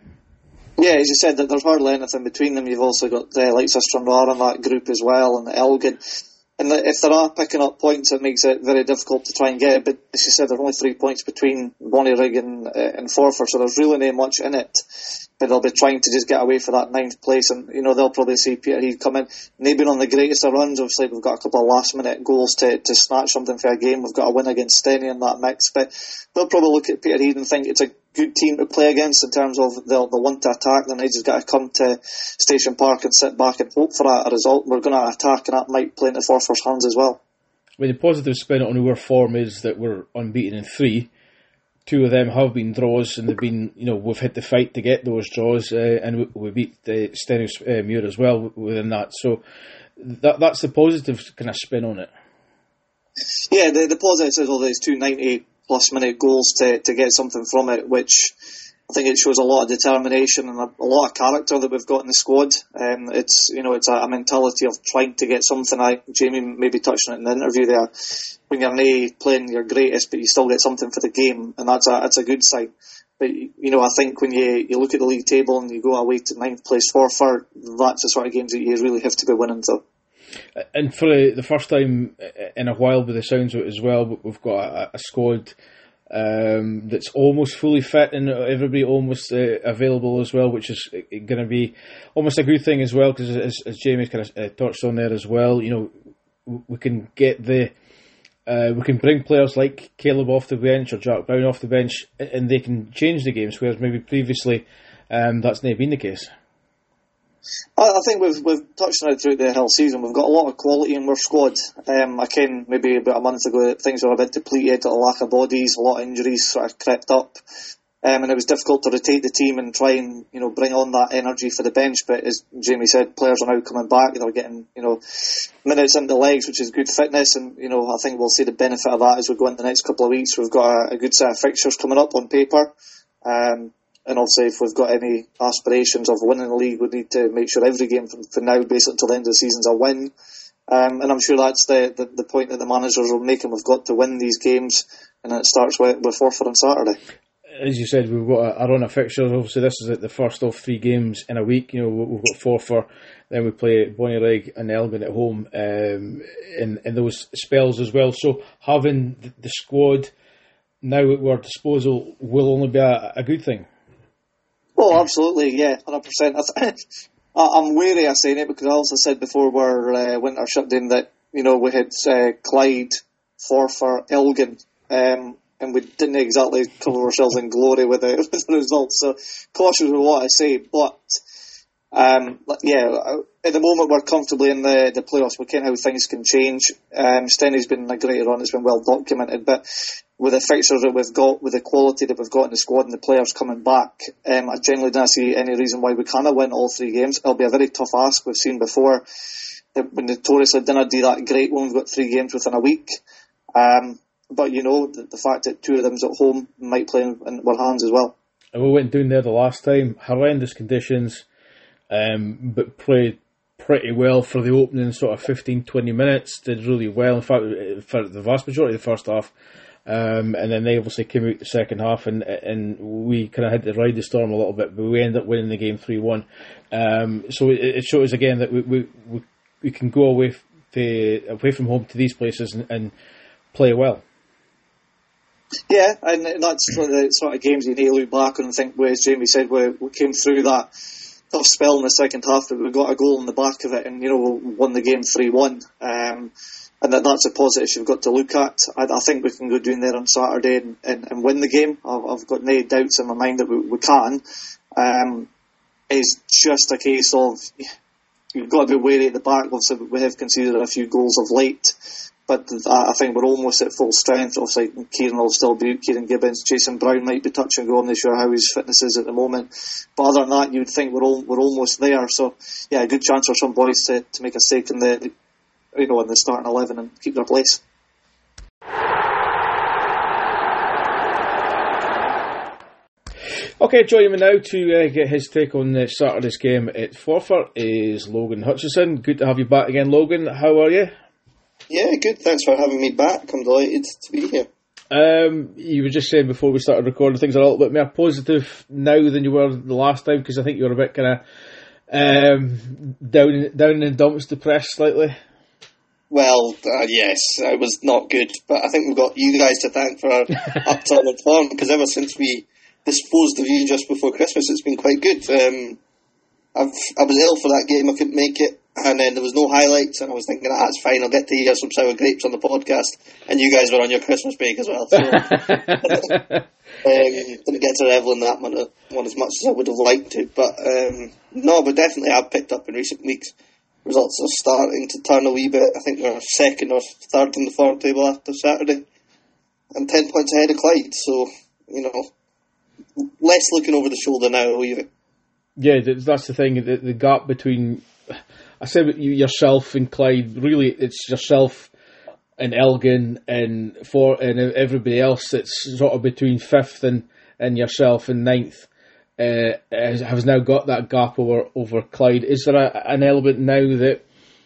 Yeah, as you said, that there's hardly anything between them. You've also got likes of Stranraer in that group as well, and Elgin. And if they are picking up points, it makes it very difficult to try and get it. But as you said, there are only 3 points between Bonnyrigg and Forfar, so there's really not much in it. But they'll be trying to just get away for that 9th place, and they'll probably see Peterhead come in. And they've been on the greatest of runs. Obviously, we've got a couple of last-minute goals to snatch something for a game. We've got a win against Steny in that mix, but they'll probably look at Peterhead and think it's a good team to play against in terms of they'll want to attack. Then they just got to come to Station Park and sit back and hope for a result. We're going to attack, and that might play into Forfar's hands as well. I mean, the positive spin on our form is that we're unbeaten in 3. 2 of them have been draws, and they've been, we've had to fight to get those draws, and we beat Steny Muir as well within that. So that's the positive kind of spin on it. Yeah, the positive is all these 2 90-plus minute goals to get something from it, which I think it shows a lot of determination and a lot of character that we've got in the squad. It's a mentality of trying to get something. Jamie maybe touched on it in the interview there. When you're not playing your greatest, but you still get something for the game, and that's a good sign. But I think when you look at the league table and you go away to 9th place Forfar, that's the sort of games that you really have to be winning to. And for the first time in a while, by the sounds of it as well, we've got a squad that's almost fully fit and everybody almost available as well, which is going to be almost a good thing as well, because as Jamie kind of touched on there as well, we can get we can bring players like Caleb off the bench or Jack Brown off the bench, and they can change the games, whereas maybe previously that's not been the case. I think we've touched on it throughout the whole season. We've got a lot of quality in our squad. I ken maybe about a month ago that things were a bit depleted, a lack of bodies, a lot of injuries sort of crept up. And it was difficult to rotate the team and try and bring on that energy for the bench. But as Jamie said, players are now coming back. They're getting minutes into legs, which is good fitness. And I think we'll see the benefit of that as we go into the next couple of weeks. We've got a good set of fixtures coming up on paper. And obviously, if we've got any aspirations of winning the league, we need to make sure every game from now, basically until the end of the season, is a win. And I'm sure that's the point that the managers are making. We've got to win these games, and then it starts with Forfar on Saturday. As you said, we've got a run of fixtures. Obviously, this is the first of 3 games in a week. We've got Forfar, then we play Bonnyrigg and Elgin at home in those spells as well. So having the squad now at our disposal will only be a good thing. Oh, absolutely, yeah, 100%. I'm wary of saying it because I also said before our winter shutdown that we had Clyde, Forfar, Elgin, and we didn't exactly cover ourselves in glory with the results. So cautious with what I say, but at the moment we're comfortably in the playoffs. We can't how things can change. Steny's been a great run; it's been well documented, but with the fixtures that we've got, with the quality that we've got in the squad and the players coming back, I generally don't see any reason why we can't win all 3 games. It'll be a very tough ask. We've seen before that we notoriously didn't do that great when we've got 3 games within a week. But the fact that 2 of them's at home might play in our hands as well. And we went down there the last time, horrendous conditions, but played pretty well for the opening sort of 15-20 minutes, did really well, in fact, for the vast majority of the first half. And then they obviously came out the second half, and we kind of had to ride the storm a little bit, but we ended up winning the game 3-1. So it shows again that we can go away from home to these places and play well. Yeah, and that's the sort of games you need to look back on and think, well, as Jamie said, we came through that tough spell in the second half, but we got a goal in the back of it and, we won the game 3-1. And that's a positive you've got to look at. I think we can go down there on Saturday and win the game. I've got no doubts in my mind that we can. It's just a case of you've got to be wary at the back. Obviously, we have conceded a few goals of late, but I think we're almost at full strength. Obviously, Kieran will still be Kieran Gibbons. Jason Brown might be touch and go. I'm not sure how his fitness is at the moment. But other than that, you'd think we're almost there. So, yeah, a good chance for some boys to make a stake in the starting 11 and keep their place. Okay, joining me now to get his take on Saturday's game at Forfar is Logan Hutchison. Good to have you back again, Logan. How are you? Yeah, good. Thanks for having me back. I'm delighted to be here. You were just saying before we started recording things are a little bit more positive now than you were the last time, because I think you were a bit kind of down in dumps, depressed slightly. Well, yes, it was not good, but I think we've got you guys to thank for our upturn in form, because ever since we disposed of you just before Christmas, it's been quite good. I was ill for that game, I couldn't make it, and then there was no highlights, and I was thinking, that's fine, I'll get to hear some sour grapes on the podcast, and you guys were on your Christmas break as well, so didn't get to revel in that one as much as I would have liked to, but definitely I've picked up in recent weeks. Results are starting to turn a wee bit. I think we're second or third in the form table after Saturday, and 10 points ahead of Clyde, so, less looking over the shoulder now. Yeah, that's the thing. The gap between, I say yourself and Clyde. Really, it's yourself and Elgin and everybody else that's sort of between fifth and yourself and ninth. Has now got that gap over Clyde. Is there an element now that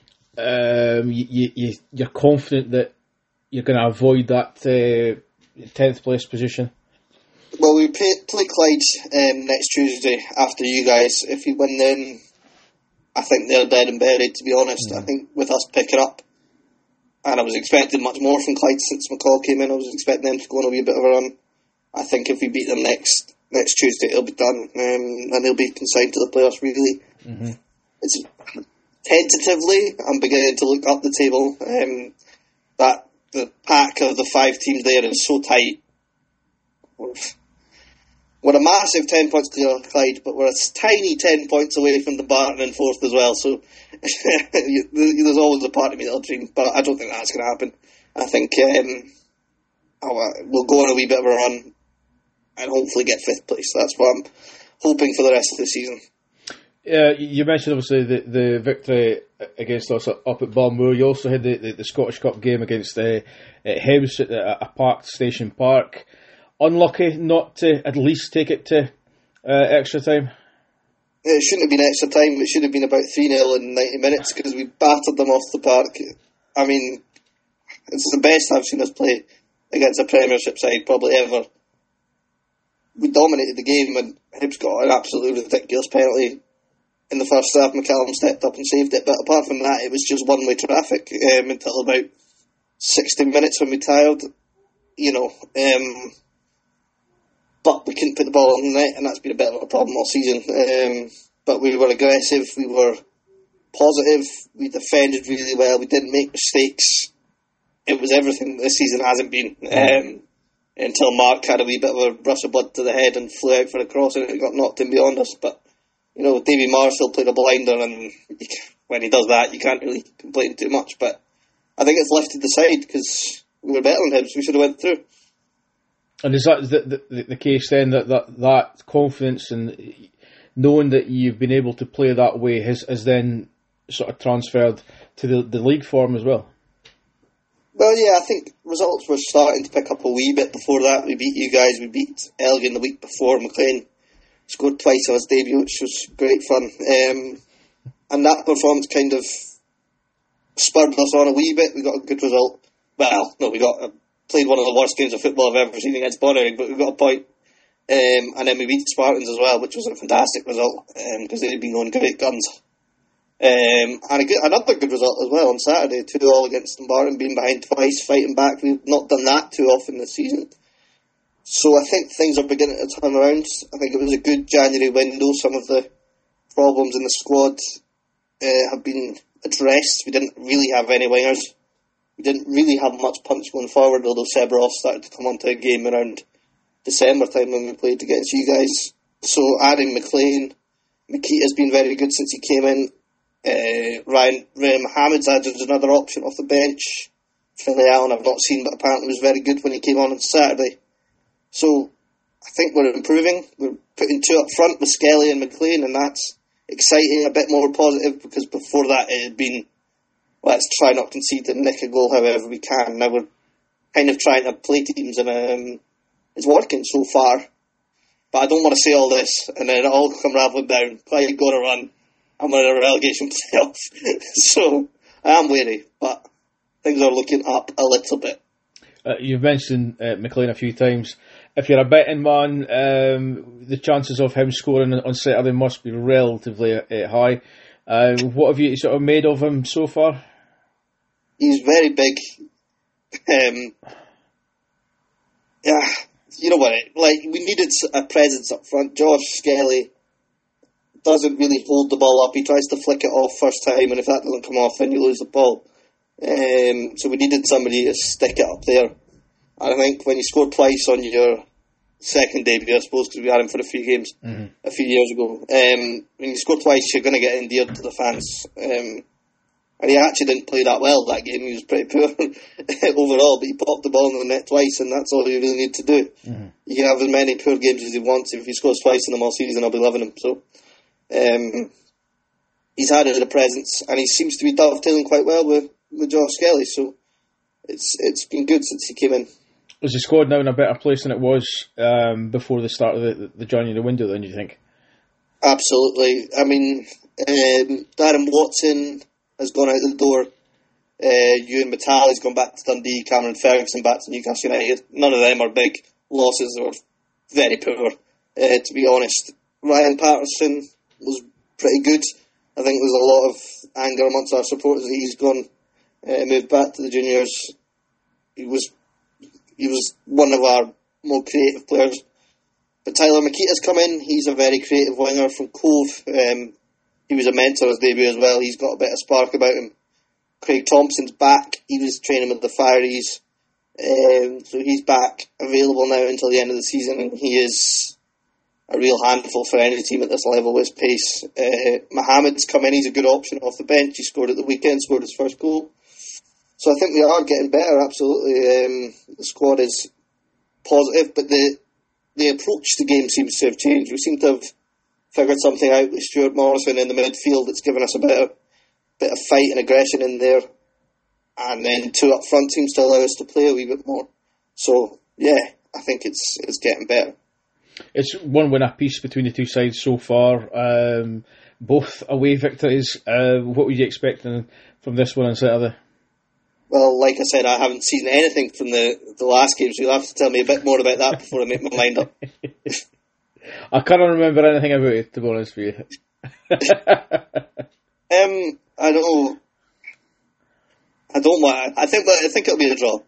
you're confident that you're going to avoid that 10th place position? Well, we play Clyde next Tuesday after you guys. If we win then, I think they're dead and buried, to be honest. I think with us picking up, and I was expecting much more from Clyde since McCall came in, I was expecting them to go on a wee bit of a run. I think if we beat them next Tuesday, it'll be done, and they'll be consigned to the playoffs, really. Mm-hmm. It's tentatively, I'm beginning to look up the table, that the pack of the 5 teams there is so tight. We're a massive 10 points clear of Clyde, but we're a tiny 10 points away from the Barton in 4th as well, so there's always a part of me that'll dream, but I don't think that's going to happen. I think we'll go on a wee bit of a run and hopefully get 5th place. That's what I'm hoping for the rest of the season. You mentioned obviously the victory against us up at Balmoor. You also had the Scottish Cup game against Hibs at a parked Station Park. Unlucky not to at least take it to extra time. It shouldn't have been extra time. It should have been about 3-0 in 90 minutes because we battered them off the park. I mean, it's the best I've seen us play against a Premiership side probably ever. We dominated the game and Hibs got an absolutely ridiculous penalty in the first half. McCallum stepped up and saved it, but apart from that, it was just one-way traffic until about 60 minutes when we tired. But we couldn't put the ball on the net, and that's been a bit of a problem all season. But we were aggressive, we were positive, we defended really well, we didn't make mistakes. It was everything this season hasn't been. Until Mark had a wee bit of a rush of blood to the head and flew out for a cross and it got knocked in beyond us. But, Davy Marshall played a blinder, and when he does that, you can't really complain too much. But I think it's lifted the side because we were better than Hibs. We should have went through. And is that the case then, that confidence and knowing that you've been able to play that way has then sort of transferred to the league form as well? Well, yeah, I think results were starting to pick up a wee bit before that. We beat you guys, we beat Elgin the week before. McLean scored twice on his debut, which was great fun. And that performance kind of spurred us on a wee bit. We got a good result. Well, no, we played one of the worst games of football I've ever seen against Bonnyrigg, but we got a point. And then we beat Spartans as well, which was a fantastic result, because they'd been going great guns. And another good result as well on Saturday, 2-2 against Dumbarton, being behind twice, fighting back. We've not done that too often this season. So I think things are beginning to turn around. I think it was a good January window. Some of the problems in the squad have been addressed. We didn't really have any wingers. We didn't really have much punch going forward, although Severov started to come onto a game around December time when we played against you guys. So adding McLean, Makita's been very good since he came in. Ryan Mohammed's added another option off the bench. Finlay Allen I've not seen, but apparently was very good when he came on Saturday. So I think we're improving. We're putting two up front with Skelly and McLean, and that's exciting, a bit more positive, because before that it had been, let's try not concede and nick a goal however we can. Now we're kind of trying to play teams, and it's working so far. But I don't want to say all this and then it all come rattling down. Quite got to run. I'm in a relegation playoff. So I am wary, but things are looking up a little bit. You've mentioned McLean a few times. If you're a betting man, the chances of him scoring on Saturday must be relatively high. What have you sort of made of him so far? He's very big. Yeah, you know what? Like, we needed a presence up front. Josh Skelly doesn't really hold the ball up. He tries to flick it off first time, and if that doesn't come off, then you lose the ball. So we needed somebody to stick it up there. And I think when you scored twice on your second debut, I suppose, because we had him for a few games a few years ago, when you score twice, you're going to get endeared to the fans. And he actually didn't play that well that game. He was pretty poor overall, but he popped the ball in the net twice, and that's all you really need to do. You can have as many poor games as he wants. If he scores twice in them all season, I'll be loving him. So he's had a presence, and he seems to be dovetailing quite well with Josh Skelly. So it's been good since he came in. Is the squad now in a better place than it was before the start of the January window, then, do you think? Absolutely. I mean, Darren Watson has gone out the door. Ewan Matali's gone back to Dundee. Cameron Ferguson back to Newcastle United. None of them are big losses. They were very poor, to be honest. Ryan Patterson was pretty good. I think there's a lot of anger amongst our supporters that he's gone, moved back to the juniors. He was one of our more creative players. But Tyler Makita's come in. He's a very creative winger from Cove. He was a mentor his debut as well. He's got a bit of spark about him. Craig Thompson's back. He was training with the Fireys. So he's back, available now until the end of the season, and he is a real handful for any team at this level with his pace. Mohamed's come in. He's a good option off the bench. He scored at the weekend, scored his first goal. So I think we are getting better, absolutely. The squad is positive, but the approach to the game seems to have changed. We seem to have figured something out with Stuart Morrison in the midfield that's given us a bit of fight and aggression in there. And then two up front seems to allow us to play a wee bit more. So, yeah, I think it's getting better. It's one win apiece between the two sides so far. Both away victories. What were you expecting from this one on Saturday? Well, like I said, I haven't seen anything from the last game, so you'll have to tell me a bit more about that before I make my mind up. I can't remember anything about it, to be honest with you. I think it'll be a draw.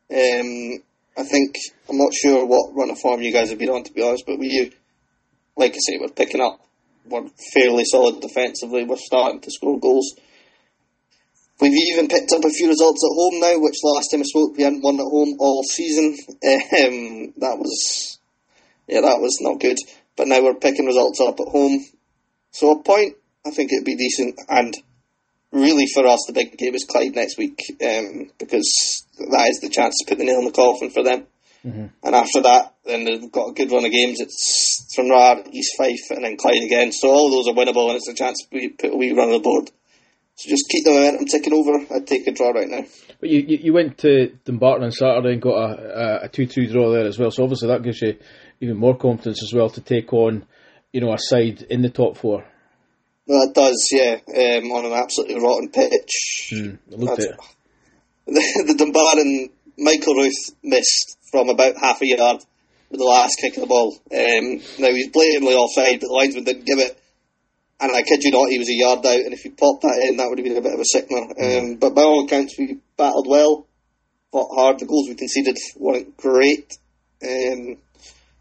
I'm not sure what run of form you guys have been on, to be honest, but like I say, we're picking up. We're fairly solid defensively. We're starting to score goals. We've even picked up a few results at home now, which last time I spoke, we hadn't won at home all season. That was not good. But now we're picking results up at home. So a point, I think it'd be decent. And really for us, the big game is Clyde next week, because that is the chance to put the nail in the coffin for them. And after that, then they've got a good run of games. It's Stranraer, East Fife, and then Clyde again. So all those are winnable, and it's a chance to put a wee run on the board. So just keep the momentum ticking over. I'd take a draw right now. But you went to Dumbarton on Saturday and got a 2-2 draw there as well. So obviously that gives you even more confidence as well to take on, a side in the top four. Well, it does, yeah. On an absolutely rotten pitch. I looked at it. The Dumbarton, Michael Ruth missed from about half a yard with the last kick of the ball. Now he's blatantly offside, but the linesman didn't give it. And I kid you not, he was a yard out, and if he popped that in, that would have been a bit of a sickener. But by all accounts, we battled well, fought hard. The goals we conceded weren't great.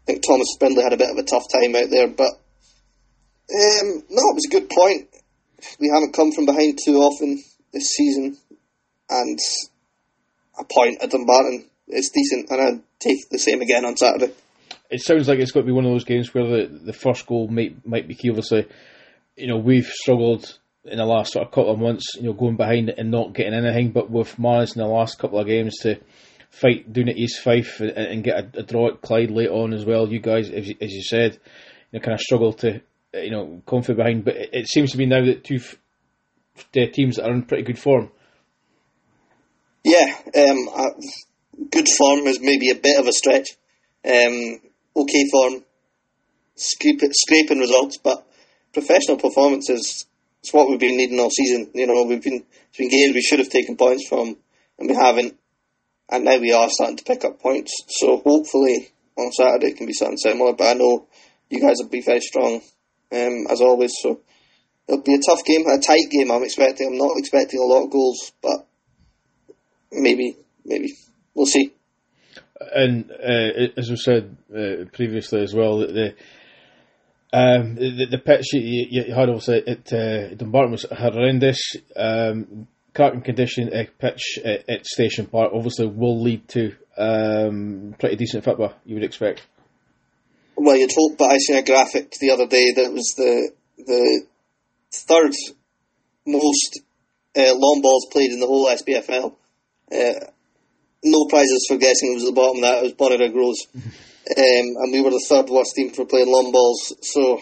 think Thomas Spindley had a bit of a tough time out there, but no, it was a good point. We haven't come from behind too often this season, and a point at Dumbarton is decent, and I'd take the same again on Saturday. It sounds like it's got to be one of those games where the first goal might be key. Obviously, we've struggled in the last sort of couple of months, going behind and not getting anything, but we've managed in the last couple of games to fight down at East Fife and get a draw at Clyde late on as well. You guys, as you said, kind of struggle to come from behind, but it seems to be now that two teams that are in pretty good form. Yeah, good form is maybe a bit of a stretch. Okay form, scraping results, but professional performances is what we've been needing all season. It's been games we should have taken points from, and we haven't, and now we are starting to pick up points. So hopefully on Saturday it can be something similar. But I know you guys will be very strong, as always. So it'll be a tough game, a tight game. I'm not expecting a lot of goals, but maybe we'll see. And as we said previously as well, that the pitch you had obviously at Dumbarton was horrendous. Cracking condition pitch at Station Park obviously will lead to pretty decent football, you would expect. Well, you'd hope, but I seen a graphic the other day that was the third most long balls played in the whole SPFL. No prizes for guessing it was the bottom of that. It was Bonnyrigg Rose. And we were the third worst team for playing long balls. So,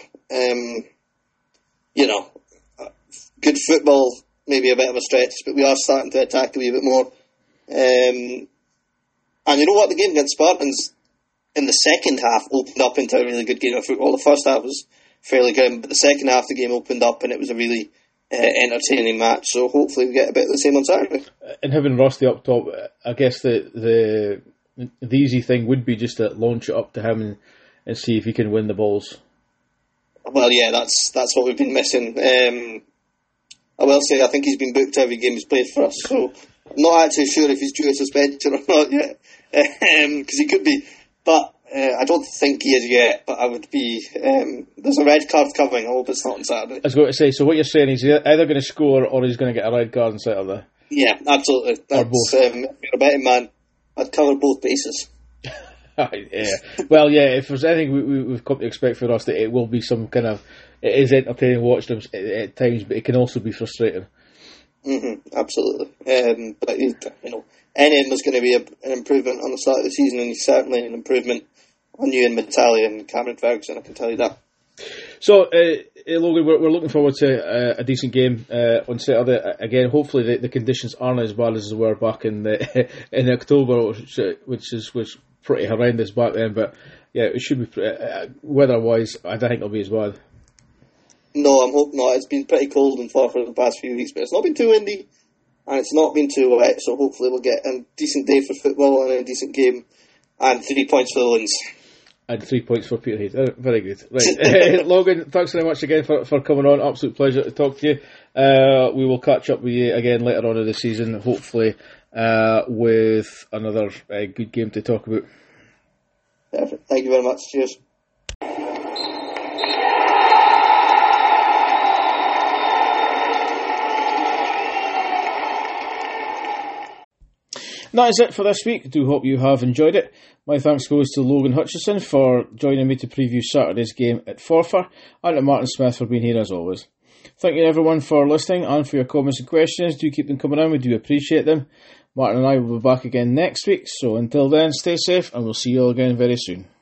good football, maybe a bit of a stretch, but we are starting to attack a wee bit more. And you know what? The game against Spartans in the second half opened up into a really good game of football. The first half was fairly grim, but the second half the game opened up and it was a really entertaining match. So hopefully we get a bit of the same on Saturday. And having Rusty up top, I guess the easy thing would be just to launch it up to him and see if he can win the balls. Well, yeah, that's what we've been missing. I will say I think he's been booked every game he's played for us, so I'm not actually sure if he's due a suspension or not yet, because he could be, but I don't think he is yet, but I would be, there's a red card coming. I hope it's not on Saturday. I was going to say, so what you're saying is he's either going to score or he's going to get a red card on Saturday? Yeah, absolutely. That's, if you're a betting man, I'd cover both bases. Yeah. Well, yeah, if there's anything we've come to expect for us, that it will be some kind of, it is entertaining watching them at times, but it can also be frustrating. Absolutely. But NM was going to be an improvement on the start of the season, and he's certainly an improvement on Ewan Metalli and Cameron Ferguson, I can tell you that. So, Logan, we're looking forward to a decent game on Saturday. Again, hopefully the conditions aren't as bad as they were back in October, which was pretty horrendous back then. But yeah, it should be weather-wise. I don't think it'll be as bad. No, I'm hoping not. It's been pretty cold and far for the past few weeks, but it's not been too windy and it's not been too wet. So hopefully we'll get a decent day for football and a decent game, and 3 points for the Loons. And 3 points for Peterhead. Very good. Right. Logan, thanks very much again for coming on. Absolute pleasure to talk to you. We will catch up with you again later on in the season, hopefully with another good game to talk about. Perfect. Thank you very much. Cheers. That is it for this week. I do hope you have enjoyed it. My thanks goes to Logan Hutchison for joining me to preview Saturday's game at Forfar, and to Martin Smith for being here as always. Thank you everyone for listening and for your comments and questions. Do keep them coming in, we do appreciate them. Martin and I will be back again next week, so until then, stay safe and we'll see you all again very soon.